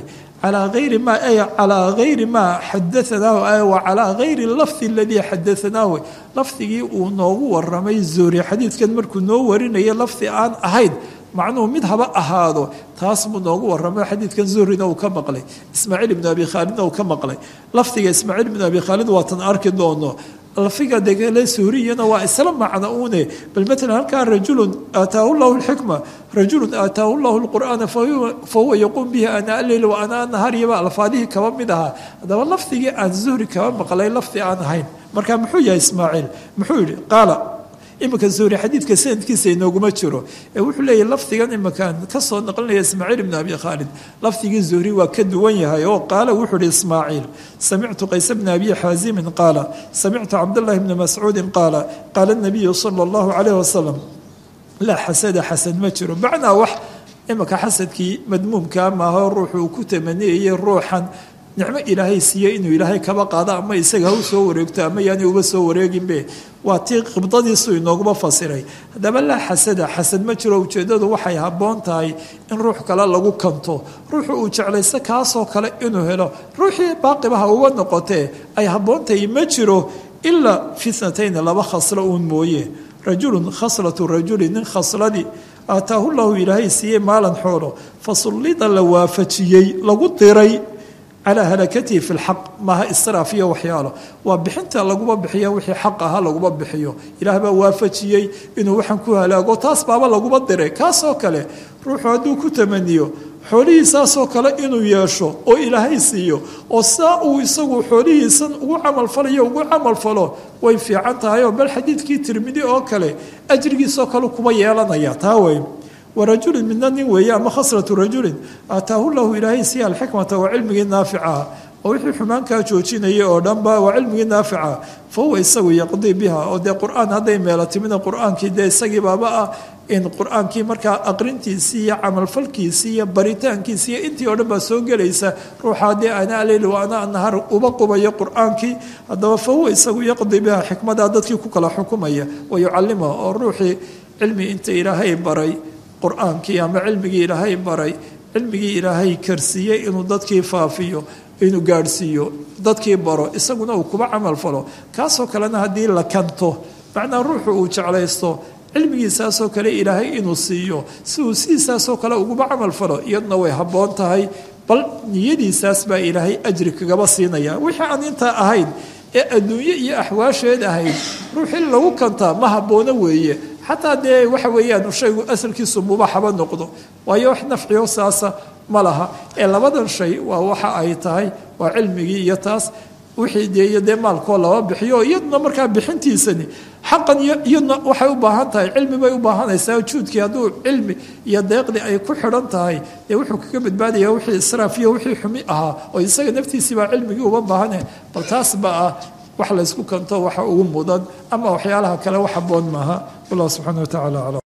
calaa hayri ma ay calaa hayri maa xadaanaahu ay wa calaa hayri lafdi aladii xadaanaahu lafdigii uu noogu waramay zuhri xadiidkan markuu noo warinaya lafdi aan ahayn macnuhu mid haba ahaado taas buu noogu waramay xadiidkan zuhrina uu ka maqlay ismaaciil ibnu abi khaalidna uu ka maqlay lafdiga ismaaciil ibnu abi khaalid waatan arki doono lafdiga degale suuriyana waa isla macno uune bal matalan halkaa rajulun aataahu llahu lxikma rajulun aataahu llahu lqur'aana fahuwa yaquum bihi ana alleyl wa ana nahar iyaba alfaadihii kaba mid ahaa haddaba lafdigii aan zuhri kaba maqlay lafdi aan ahayn marka muxuu yahay ismaaciil muxuu yihi qaala iminka zuhri xadiidka sanadkiisa inooguma jiro ee wuxuu leeyahy lafdigan iminkaan ka soo naqlinaya ismaaciil ibnu abi khaalid lafdigii zuhri waa ka duwan yahay oo qaala wuxuu ihi ismaaciil samictu qays bna abi xaazimin qaala samictu cabdullahi bni mascuudin qaala qaala nabiyu sala allahu calayh wasalam laa xasada xasad ma jiro macnaa wax iminka xasadkii madmuumkaa maaho ruuxu uu ku tamaniyayay ruuxan nicmo ilaahay siiyey inuu ilaahay kaba qaado ama isaga ha u soo wareegto ama yaani uba soo wareeginbe waa tii khibdadiisu inooguma fasiray haddaba laa xasada xasad ma jiro ujeeddadu waxay habboon tahay in ruux kale lagu kanto ruuxu uu jeclaysto kaasoo kale inuu helo ruuxii baaqibaha uga noqotee ay habboon tahay ma jiro ilaa fitnatayni laba khaslo uun mooye rajulun khaslatu rajuli nin khasladii aataahu llahu ilaahay siiyey maalan xoolo fasullida la waafajiyey lagu diray calaa halakatihi fi lxaq maaha israaf iyo waxyaalo waa bixinta laguma bixiya wixii xaq ahaa laguma bixiyo ilaah baa waafajiyey inuu waxaan ku halaago taas baaba laguma diray kaasoo kale ruuxu hadduu ku tamaniyo xoolihiisaasoo kale inuu yeesho oo ilaahay siiyo oo saa uu isagu xoolihiisan ugu camalfalayo ugu camalfalo way fiican tahay oo bal xadiidkii tirmidi oo kale ajrigiisoo kale kuma yeelanaya taa wey warajulin midna nin weeye ama khaslatu rajulin aataahu llahu ilaahay siya alxikmata waa cilmigii naaficaha oo wixii xumaankaa joojinayay oo dhanba waa cilmigii naafica fa huwa isagu yaqdii biha oo dee qur-aan hadday meelo timida qur-aankii dee isagii baaba ah in qur-aankii markaa aqrintiisii iyo camalfalkiisii iyo baritaankiisi iyo intii oo dhan baa soo gelaysa ruuxaa dee ana aleyl wa ana nahar uba qubayo qur-aankii haddaba fa huwa isagu yaqdii biha xikmadaa dadkii ku kala xukumaya wa yucalimaha oo ruuxii cilmi inta ilaahay baray qur-aankii ama cilmigii ilaahay baray cilmigii ilaahay karsiiyey inuu dadkii faafiyo inuu gaadhsiiyo dadkii baro isaguna uu kuba camal falo kaasoo kalena haddii la kanto macnaa ruuxu uu jeclaysto cilmigiisaasoo kale ilaahay inuu siiyo si uu siisaasoo kale uguba camal falo iyaduna way habboon tahay bal niyadiisaas baa ilaahay ajri kagaba siinaya wixii aan intaa ahayn ee adduunye iyo axwaasheed ahayd ruuxii lagu kantaa ma haboono weeye xataa dee waxa weeyaan shaygu asalkiisu mubaaxaba noqdo waayo wax nafciyo saasa ma laha ee labadan shay waa waxa ay tahay waa cilmigii iyo taas wixii dee iyo dee maalkoo laba bixiyo iyaduna markaa bixintiisani xaqan iyaduna waxay u baahan tahay cilmi bay u baahanaysaa juudkii hadduu cilmi iyo deeqdii ay ku xidhan tahay dee wuxuu kaga badbaadaya wixii israaf iyo wixii xumi ahaa oo isaga naftiisii baa cilmigii uba baahane bal taas ba ah wax laysku kanto waxa ugu mudan ama waxyaalaha kale wax habboon maaha wallah subxaana wa tacala aclam